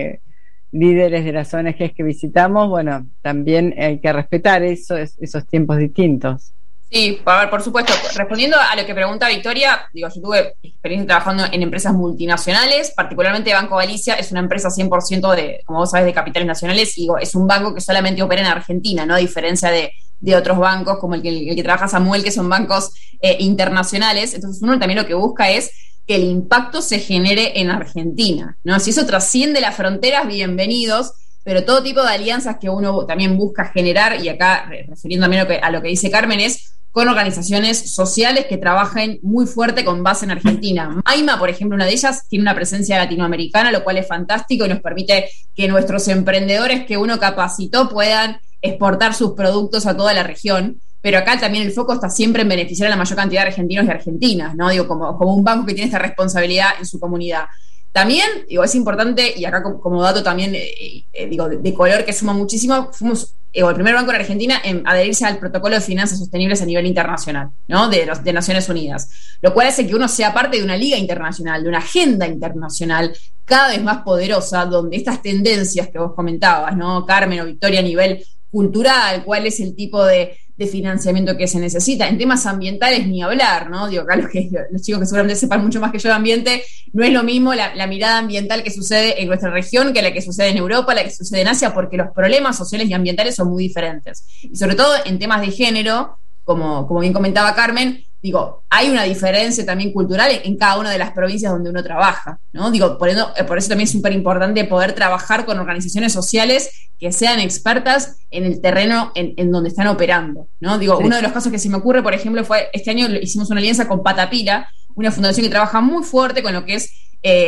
líderes de las ONGs que visitamos, bueno, también hay que respetar esos tiempos distintos. Sí, a ver, por supuesto, respondiendo a lo que pregunta Victoria, digo, yo tuve experiencia trabajando en empresas multinacionales, particularmente Banco Galicia es una empresa 100% de, como vos sabés, de capitales nacionales, y digo, es un banco que solamente opera en Argentina, ¿no? A diferencia de otros bancos como el que trabaja Samuel, que son bancos internacionales. Entonces uno también lo que busca es que el impacto se genere en Argentina, ¿no? Si eso trasciende las fronteras, bienvenidos, pero todo tipo de alianzas que uno también busca generar, y acá refiriendo también a lo que dice Carmen, es con organizaciones sociales que trabajen muy fuerte con base en Argentina. Maima, por ejemplo, una de ellas, tiene una presencia latinoamericana, lo cual es fantástico y nos permite que nuestros emprendedores que uno capacitó puedan exportar sus productos a toda la región. Pero acá también el foco está siempre en beneficiar a la mayor cantidad de argentinos y argentinas, ¿no? Digo, como un banco que tiene esta responsabilidad en su comunidad. También, digo, es importante, y acá como dato también, digo, de color que suma muchísimo, fuimos el primer banco en Argentina en adherirse al protocolo de finanzas sostenibles a nivel internacional, ¿no? De Naciones Unidas, lo cual hace que uno sea parte de una liga internacional, de una agenda internacional cada vez más poderosa, donde estas tendencias que vos comentabas, ¿no, Carmen o Victoria, a nivel cultural, cuál es el tipo de financiamiento que se necesita. En temas ambientales ni hablar, ¿no? Digo, acá los chicos que seguramente sepan mucho más que yo de ambiente, no es lo mismo la mirada ambiental que sucede en nuestra región que la que sucede en Europa, la que sucede en Asia, porque los problemas sociales y ambientales son muy diferentes. Y sobre todo en temas de género, como bien comentaba Carmen, digo, hay una diferencia también cultural en cada una de las provincias donde uno trabaja, ¿no? Digo, por eso también es súper importante poder trabajar con organizaciones sociales que sean expertas en el terreno en donde están operando, ¿no? Digo, sí. Uno de los casos que se me ocurre, por ejemplo, fue este año hicimos una alianza con Patapila, una fundación que trabaja muy fuerte con lo que es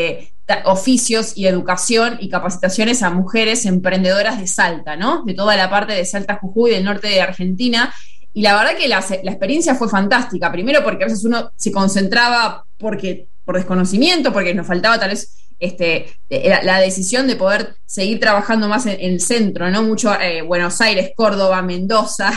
oficios y educación y capacitaciones a mujeres emprendedoras de Salta, ¿no? De toda la parte de Salta, Jujuy, del norte de Argentina. Y la verdad que la experiencia fue fantástica. Primero porque a veces uno se concentraba por desconocimiento, porque nos faltaba tal vez la decisión de poder seguir trabajando más en el centro, ¿no? Mucho Buenos Aires, Córdoba, Mendoza,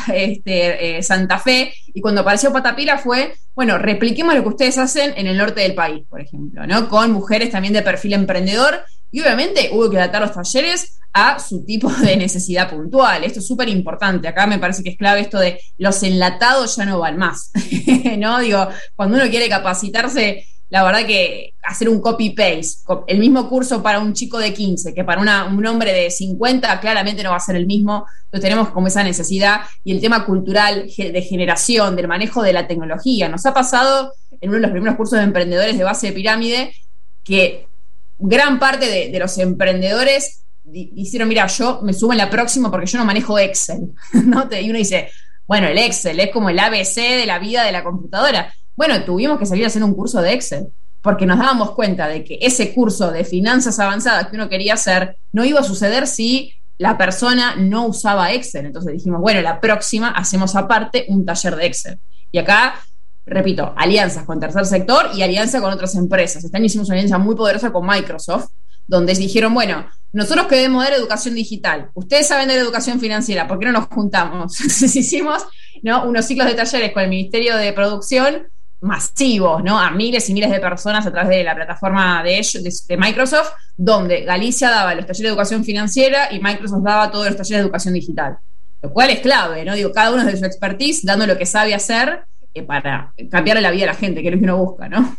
Santa Fe. Y cuando apareció Patapila fue, bueno, repliquemos lo que ustedes hacen en el norte del país, por ejemplo, ¿no? Con mujeres también de perfil emprendedor. Y obviamente hubo que adaptar los talleres a su tipo de necesidad puntual. Esto es súper importante. Acá me parece que es clave esto de los enlatados ya no van más, ¿no? Digo, cuando uno quiere capacitarse, la verdad que hacer un copy-paste, el mismo curso para un chico de 15 que para un hombre de 50, claramente no va a ser el mismo. Entonces tenemos como esa necesidad, y el tema cultural de generación, del manejo de la tecnología. Nos ha pasado en uno de los primeros cursos de emprendedores de base de pirámide que gran parte de los emprendedores hicieron, mira, yo me subo en la próxima porque yo no manejo Excel, ¿no? Y uno dice, bueno, el Excel es como el ABC de la vida de la computadora. Bueno, tuvimos que salir a hacer un curso de Excel, porque nos dábamos cuenta de que ese curso de finanzas avanzadas que uno quería hacer no iba a suceder si la persona no usaba Excel. Entonces dijimos, bueno, la próxima hacemos aparte un taller de Excel. Y acá, repito, alianzas con tercer sector y alianza con otras empresas. Este año hicimos una alianza muy poderosa con Microsoft, donde dijeron, bueno, nosotros queremos dar educación digital, ustedes saben de la educación financiera, ¿por qué no nos juntamos? Entonces hicimos, ¿no?, unos ciclos de talleres con el Ministerio de Producción masivos, ¿no?, a miles y miles de personas a través de la plataforma de Microsoft, donde Galicia daba los talleres de educación financiera y Microsoft daba todos los talleres de educación digital, lo cual es clave, ¿no? Digo, cada uno desde su expertise, dando lo que sabe hacer para cambiarle la vida a la gente, que es lo que uno busca, ¿no?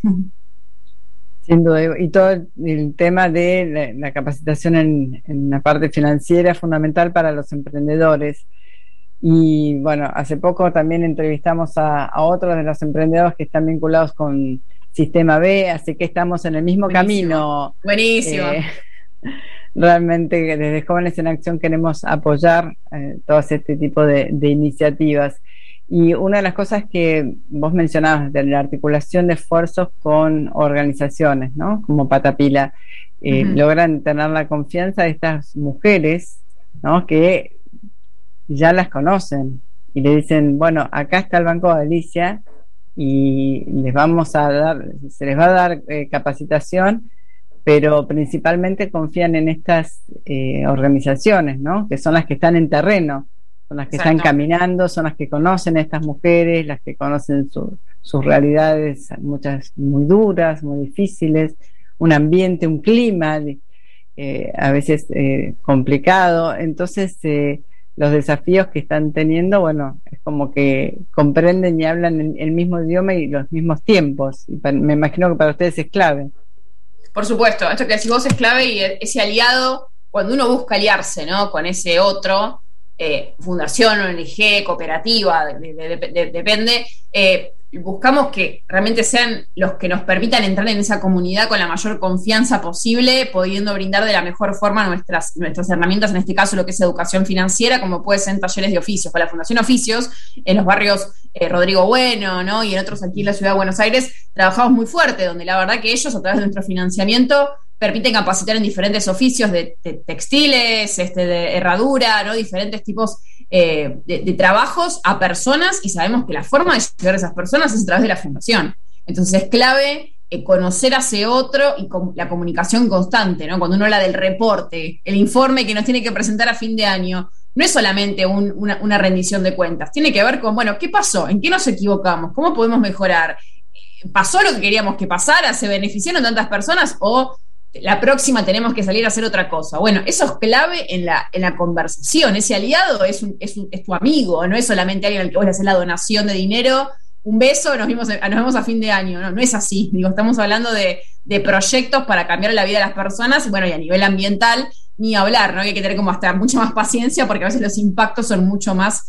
Sin duda, y todo el tema de la capacitación en la parte financiera es fundamental para los emprendedores. Y bueno, hace poco también entrevistamos a otros de los emprendedores que están vinculados con Sistema B, así que estamos en el mismo camino. Buenísimo. Realmente desde Jóvenes en Acción queremos apoyar todo este tipo de iniciativas. Y una de las cosas que vos mencionabas de la articulación de esfuerzos con organizaciones, ¿no? Como Patapila, logran tener la confianza de estas mujeres, ¿no? Que ya las conocen y le dicen, bueno, acá está el Banco de Alicia y se les va a dar capacitación, pero principalmente confían en estas organizaciones, ¿no? Que son las que están en terreno, son las que están caminando, son las que conocen a estas mujeres, las que conocen sus realidades, muchas muy duras, muy difíciles, un ambiente, un clima a veces complicado. Entonces los desafíos que están teniendo, bueno, es como que comprenden y hablan el mismo idioma y los mismos tiempos, y me imagino que para ustedes es clave. Por supuesto, esto que decís vos es clave, y ese aliado, cuando uno busca aliarse, ¿no?, con ese otro, fundación, ONG, cooperativa, depende, buscamos que realmente sean los que nos permitan entrar en esa comunidad con la mayor confianza posible, pudiendo brindar de la mejor forma nuestras herramientas, en este caso lo que es educación financiera, como puede ser en talleres de oficios. Con la Fundación Oficios, en los barrios Rodrigo Bueno, ¿no?, y en otros aquí en la Ciudad de Buenos Aires, trabajamos muy fuerte, donde la verdad que ellos, a través de nuestro financiamiento, permiten capacitar en diferentes oficios de textiles, de herradura, ¿no?, diferentes tipos de trabajos a personas, y sabemos que la forma de llegar a esas personas es a través de la fundación. Entonces es clave conocer a ese otro y la comunicación constante, ¿no? Cuando uno habla del reporte, el informe que nos tiene que presentar a fin de año, no es solamente una rendición de cuentas, tiene que ver con, bueno, ¿qué pasó? ¿En qué nos equivocamos? ¿Cómo podemos mejorar? ¿Pasó lo que queríamos que pasara? ¿Se beneficiaron tantas personas? ¿O la próxima tenemos que salir a hacer otra cosa? Bueno, eso es clave en la conversación. Ese aliado es tu amigo, no es solamente alguien al que vos le haces la donación de dinero, un beso, nos vemos a fin de año. No es así. Digo, estamos hablando de proyectos para cambiar la vida de las personas, bueno, y a nivel ambiental, ni hablar, ¿no? Que hay que tener como hasta mucha más paciencia, porque a veces los impactos son mucho más,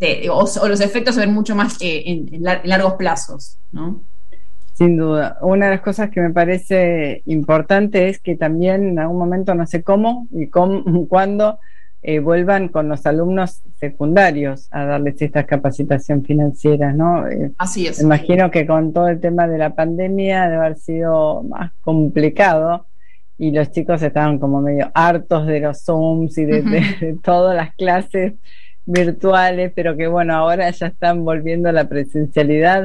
o los efectos se ven mucho más en largos plazos, ¿no? Sin duda. Una de las cosas que me parece importante es que también en algún momento, no sé cómo y cuándo, vuelvan con los alumnos secundarios a darles esta capacitación financiera, ¿no? Así es. Me imagino que con todo el tema de la pandemia debe haber sido más complicado, y los chicos estaban como medio hartos de los Zooms y de todas las clases virtuales, pero que bueno, ahora ya están volviendo a la presencialidad.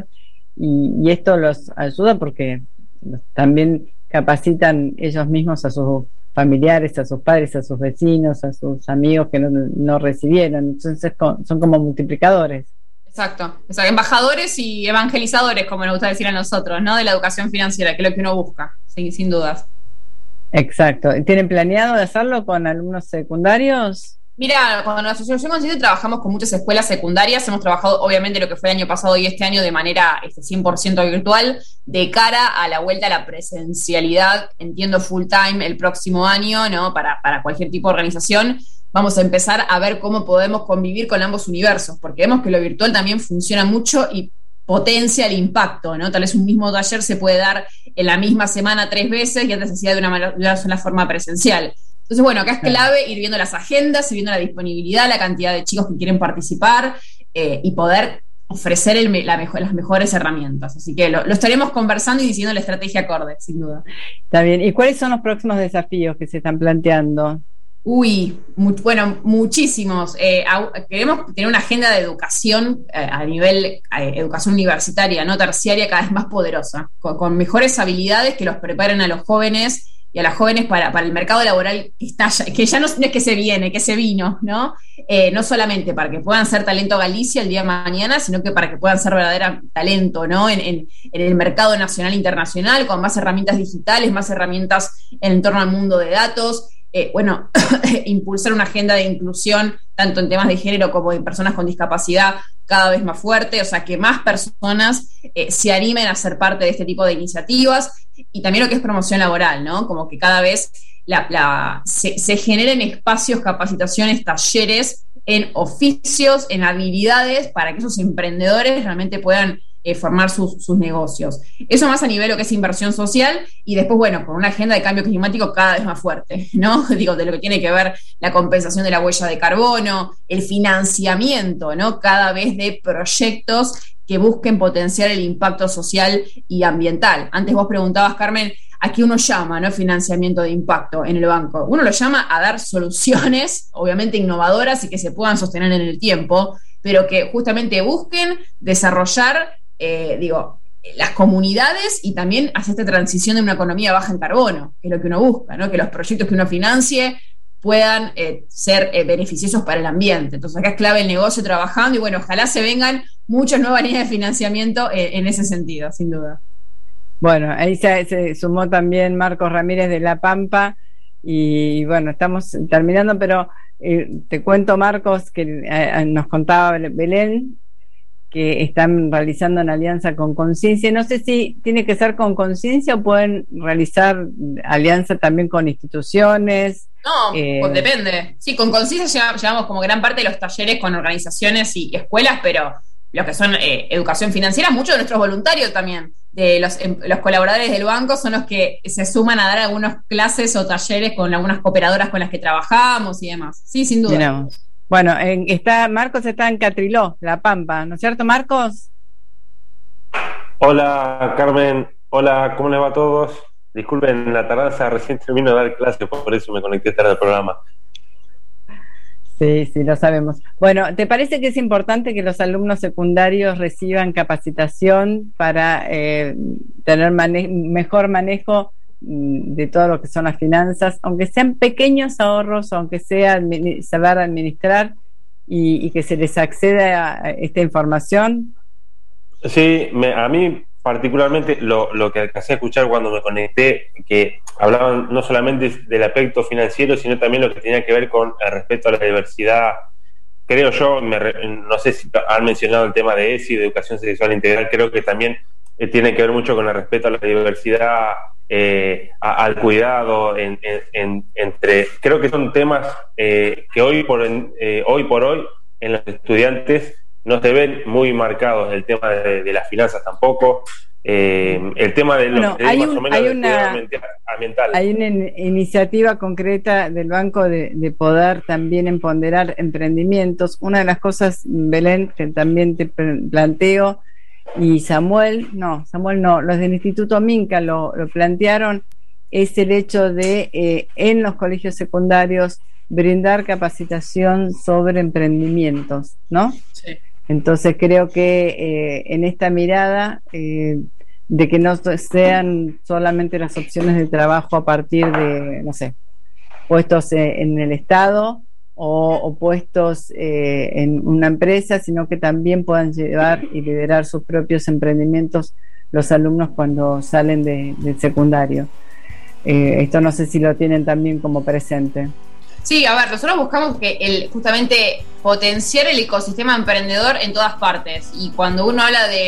Y esto los ayuda porque también capacitan ellos mismos a sus familiares, a sus padres, a sus vecinos, a sus amigos que no recibieron. Entonces son como multiplicadores. Exacto. Embajadores y evangelizadores, como nos gusta decir a nosotros, ¿no?, de la educación financiera, que es lo que uno busca, sin dudas. Exacto. ¿Tienen planeado de hacerlo con alumnos secundarios? Mira, cuando la Asociación Consciente trabajamos con muchas escuelas secundarias, hemos trabajado obviamente lo que fue el año pasado y este año de manera 100% virtual, de cara a la vuelta a la presencialidad, entiendo full time el próximo año, ¿no? Para cualquier tipo de organización, vamos a empezar a ver cómo podemos convivir con ambos universos, porque vemos que lo virtual también funciona mucho y potencia el impacto, ¿no? Tal vez un mismo taller se puede dar en la misma semana 3 veces y antes se hacía de una sola forma presencial. Entonces, bueno, acá es clave ir viendo las agendas, ir viendo la disponibilidad, la cantidad de chicos que quieren participar y poder ofrecer las mejores herramientas. Así que lo estaremos conversando y diciendo la estrategia acorde, sin duda. Está bien. ¿Y cuáles son los próximos desafíos que se están planteando? Muchísimos. Queremos tener una agenda de educación a nivel educación universitaria, no terciaria, cada vez más poderosa, con mejores habilidades que los preparen a los jóvenes y a las jóvenes para el mercado laboral que ya no es que se viene, que se vino, ¿no? No solamente para que puedan ser talento Galicia el día de mañana, sino que para que puedan ser verdadero talento, ¿no? En el mercado nacional e internacional, con más herramientas digitales, más herramientas en torno al mundo de datos. Impulsar una agenda de inclusión, tanto en temas de género como en personas con discapacidad, cada vez más fuerte, o sea, que más personas se animen a ser parte de este tipo de iniciativas, y también lo que es promoción laboral, ¿no? Como que cada vez se generen espacios, capacitaciones, talleres en oficios, en habilidades, para que esos emprendedores realmente puedan formar sus negocios. Eso más a nivel de lo que es inversión social y después, bueno, con una agenda de cambio climático cada vez más fuerte, ¿no? Digo, de lo que tiene que ver la compensación de la huella de carbono, el financiamiento, ¿no? Cada vez de proyectos que busquen potenciar el impacto social y ambiental. Antes vos preguntabas, Carmen, ¿a qué uno llama, no? Financiamiento de impacto en el banco. Uno lo llama a dar soluciones, obviamente innovadoras y que se puedan sostener en el tiempo, pero que justamente busquen desarrollar, las comunidades y también hacer esta transición de una economía baja en carbono, que es lo que uno busca, ¿no? Que los proyectos que uno financie puedan ser beneficiosos para el ambiente. Entonces acá es clave el negocio trabajando y bueno, ojalá se vengan muchas nuevas líneas de financiamiento en ese sentido, sin duda. Bueno, ahí se sumó también Marcos Ramírez de La Pampa y bueno, estamos terminando, pero te cuento, Marcos, que nos contaba Belén que están realizando una alianza con Conciencia. No sé si tiene que ser con Conciencia o pueden realizar alianza también con instituciones. No, pues depende. Sí, con Conciencia llevamos como gran parte de los talleres con organizaciones y escuelas, pero los que son educación financiera, muchos de nuestros voluntarios también, de los colaboradores del banco, son los que se suman a dar algunas clases o talleres con algunas cooperadoras con las que trabajamos y demás. Sí, sin duda. Miramos. Bueno, Marcos está en Catriló, La Pampa, ¿no es cierto, Marcos? Hola, Carmen. Hola, ¿cómo les va a todos? Disculpen la tardanza, recién termino de dar clase, por eso me conecté tarde al programa. Sí, lo sabemos. Bueno, ¿te parece que es importante que los alumnos secundarios reciban capacitación para tener mejor manejo de todo lo que son las finanzas, aunque sean pequeños ahorros, aunque sea saber administrar y que se les acceda a esta información? Sí, a mí particularmente lo que alcancé a escuchar cuando me conecté, que hablaban no solamente del aspecto financiero, sino también lo que tenía que ver con el respeto a la diversidad. Creo yo, no sé si han mencionado el tema de ESI, de educación sexual integral, creo que también tiene que ver mucho con el respeto a la diversidad, al cuidado entre, creo que son temas que hoy por hoy en los estudiantes no se ven muy marcados. El tema de las finanzas tampoco, el tema de los hay una iniciativa concreta del banco de poder también empoderar emprendimientos. Una de las cosas, Belén, que también te planteo, y los del Instituto Minca lo plantearon, es el hecho de en los colegios secundarios brindar capacitación sobre emprendimientos, ¿no? Sí. Entonces creo que en esta mirada de que no sean solamente las opciones de trabajo a partir de, no sé, puestos en el Estado o puestos en una empresa, sino que también puedan llevar y liderar sus propios emprendimientos los alumnos cuando salen del secundario. Esto no sé si lo tienen también como presente. Sí, a ver, nosotros buscamos que justamente potenciar el ecosistema emprendedor en todas partes, y cuando uno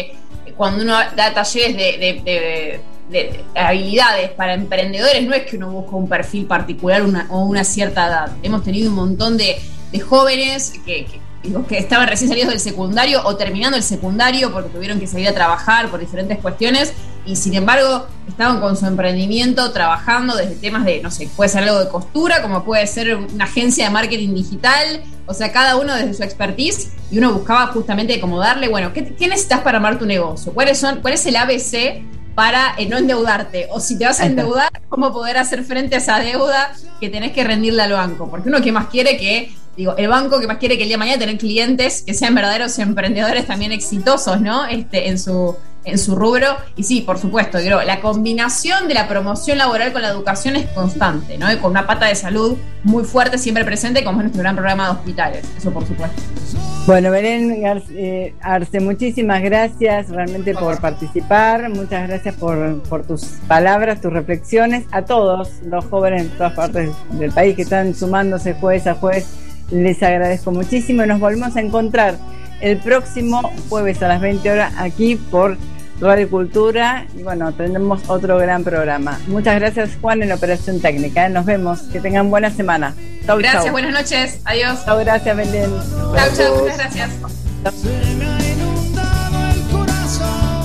da talleres de habilidades para emprendedores, no es que uno busca un perfil particular o una cierta edad. Hemos tenido un montón de jóvenes que estaban recién salidos del secundario o terminando el secundario porque tuvieron que salir a trabajar por diferentes cuestiones, y sin embargo estaban con su emprendimiento trabajando desde temas de, no sé, puede ser algo de costura, como puede ser una agencia de marketing digital, o sea, cada uno desde su expertise, y uno buscaba justamente como darle, bueno, ¿qué necesitas para armar tu negocio? ¿Cuál es el ABC para no endeudarte? O si te vas a endeudar, ¿cómo poder hacer frente a esa deuda que tenés que rendirle al banco? Porque uno que más quiere el banco que más quiere que el día de mañana tener clientes que sean verdaderos emprendedores también exitosos, ¿no? En su rubro. Y sí, por supuesto, creo, la combinación de la promoción laboral con la educación es constante, ¿no? Y con una pata de salud muy fuerte siempre presente, como es nuestro gran programa de hospitales, eso por supuesto. Bueno, Belén Arce, muchísimas gracias realmente por participar, muchas gracias por tus palabras, tus reflexiones. A todos los jóvenes en todas partes del país que están sumándose jueves a jueves, les agradezco muchísimo, y nos volvemos a encontrar el próximo jueves a las 20 horas aquí por Radio Cultura, y bueno, tendremos otro gran programa. Muchas gracias, Juan, en la operación técnica, nos vemos, que tengan buena semana. Gracias, chau. Buenas noches, adiós. Chau, gracias, Belén. Chau, muchas gracias. Se me ha inundado el corazón.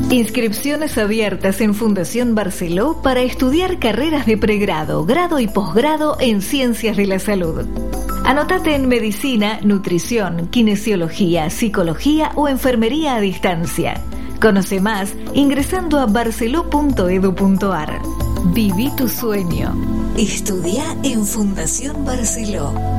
Inscripciones abiertas en Fundación Barceló para estudiar carreras de pregrado, grado y posgrado en Ciencias de la Salud. Anótate en Medicina, Nutrición, Kinesiología, Psicología o Enfermería a distancia. Conoce más ingresando a barceló.edu.ar. Viví tu sueño. Estudia en Fundación Barceló.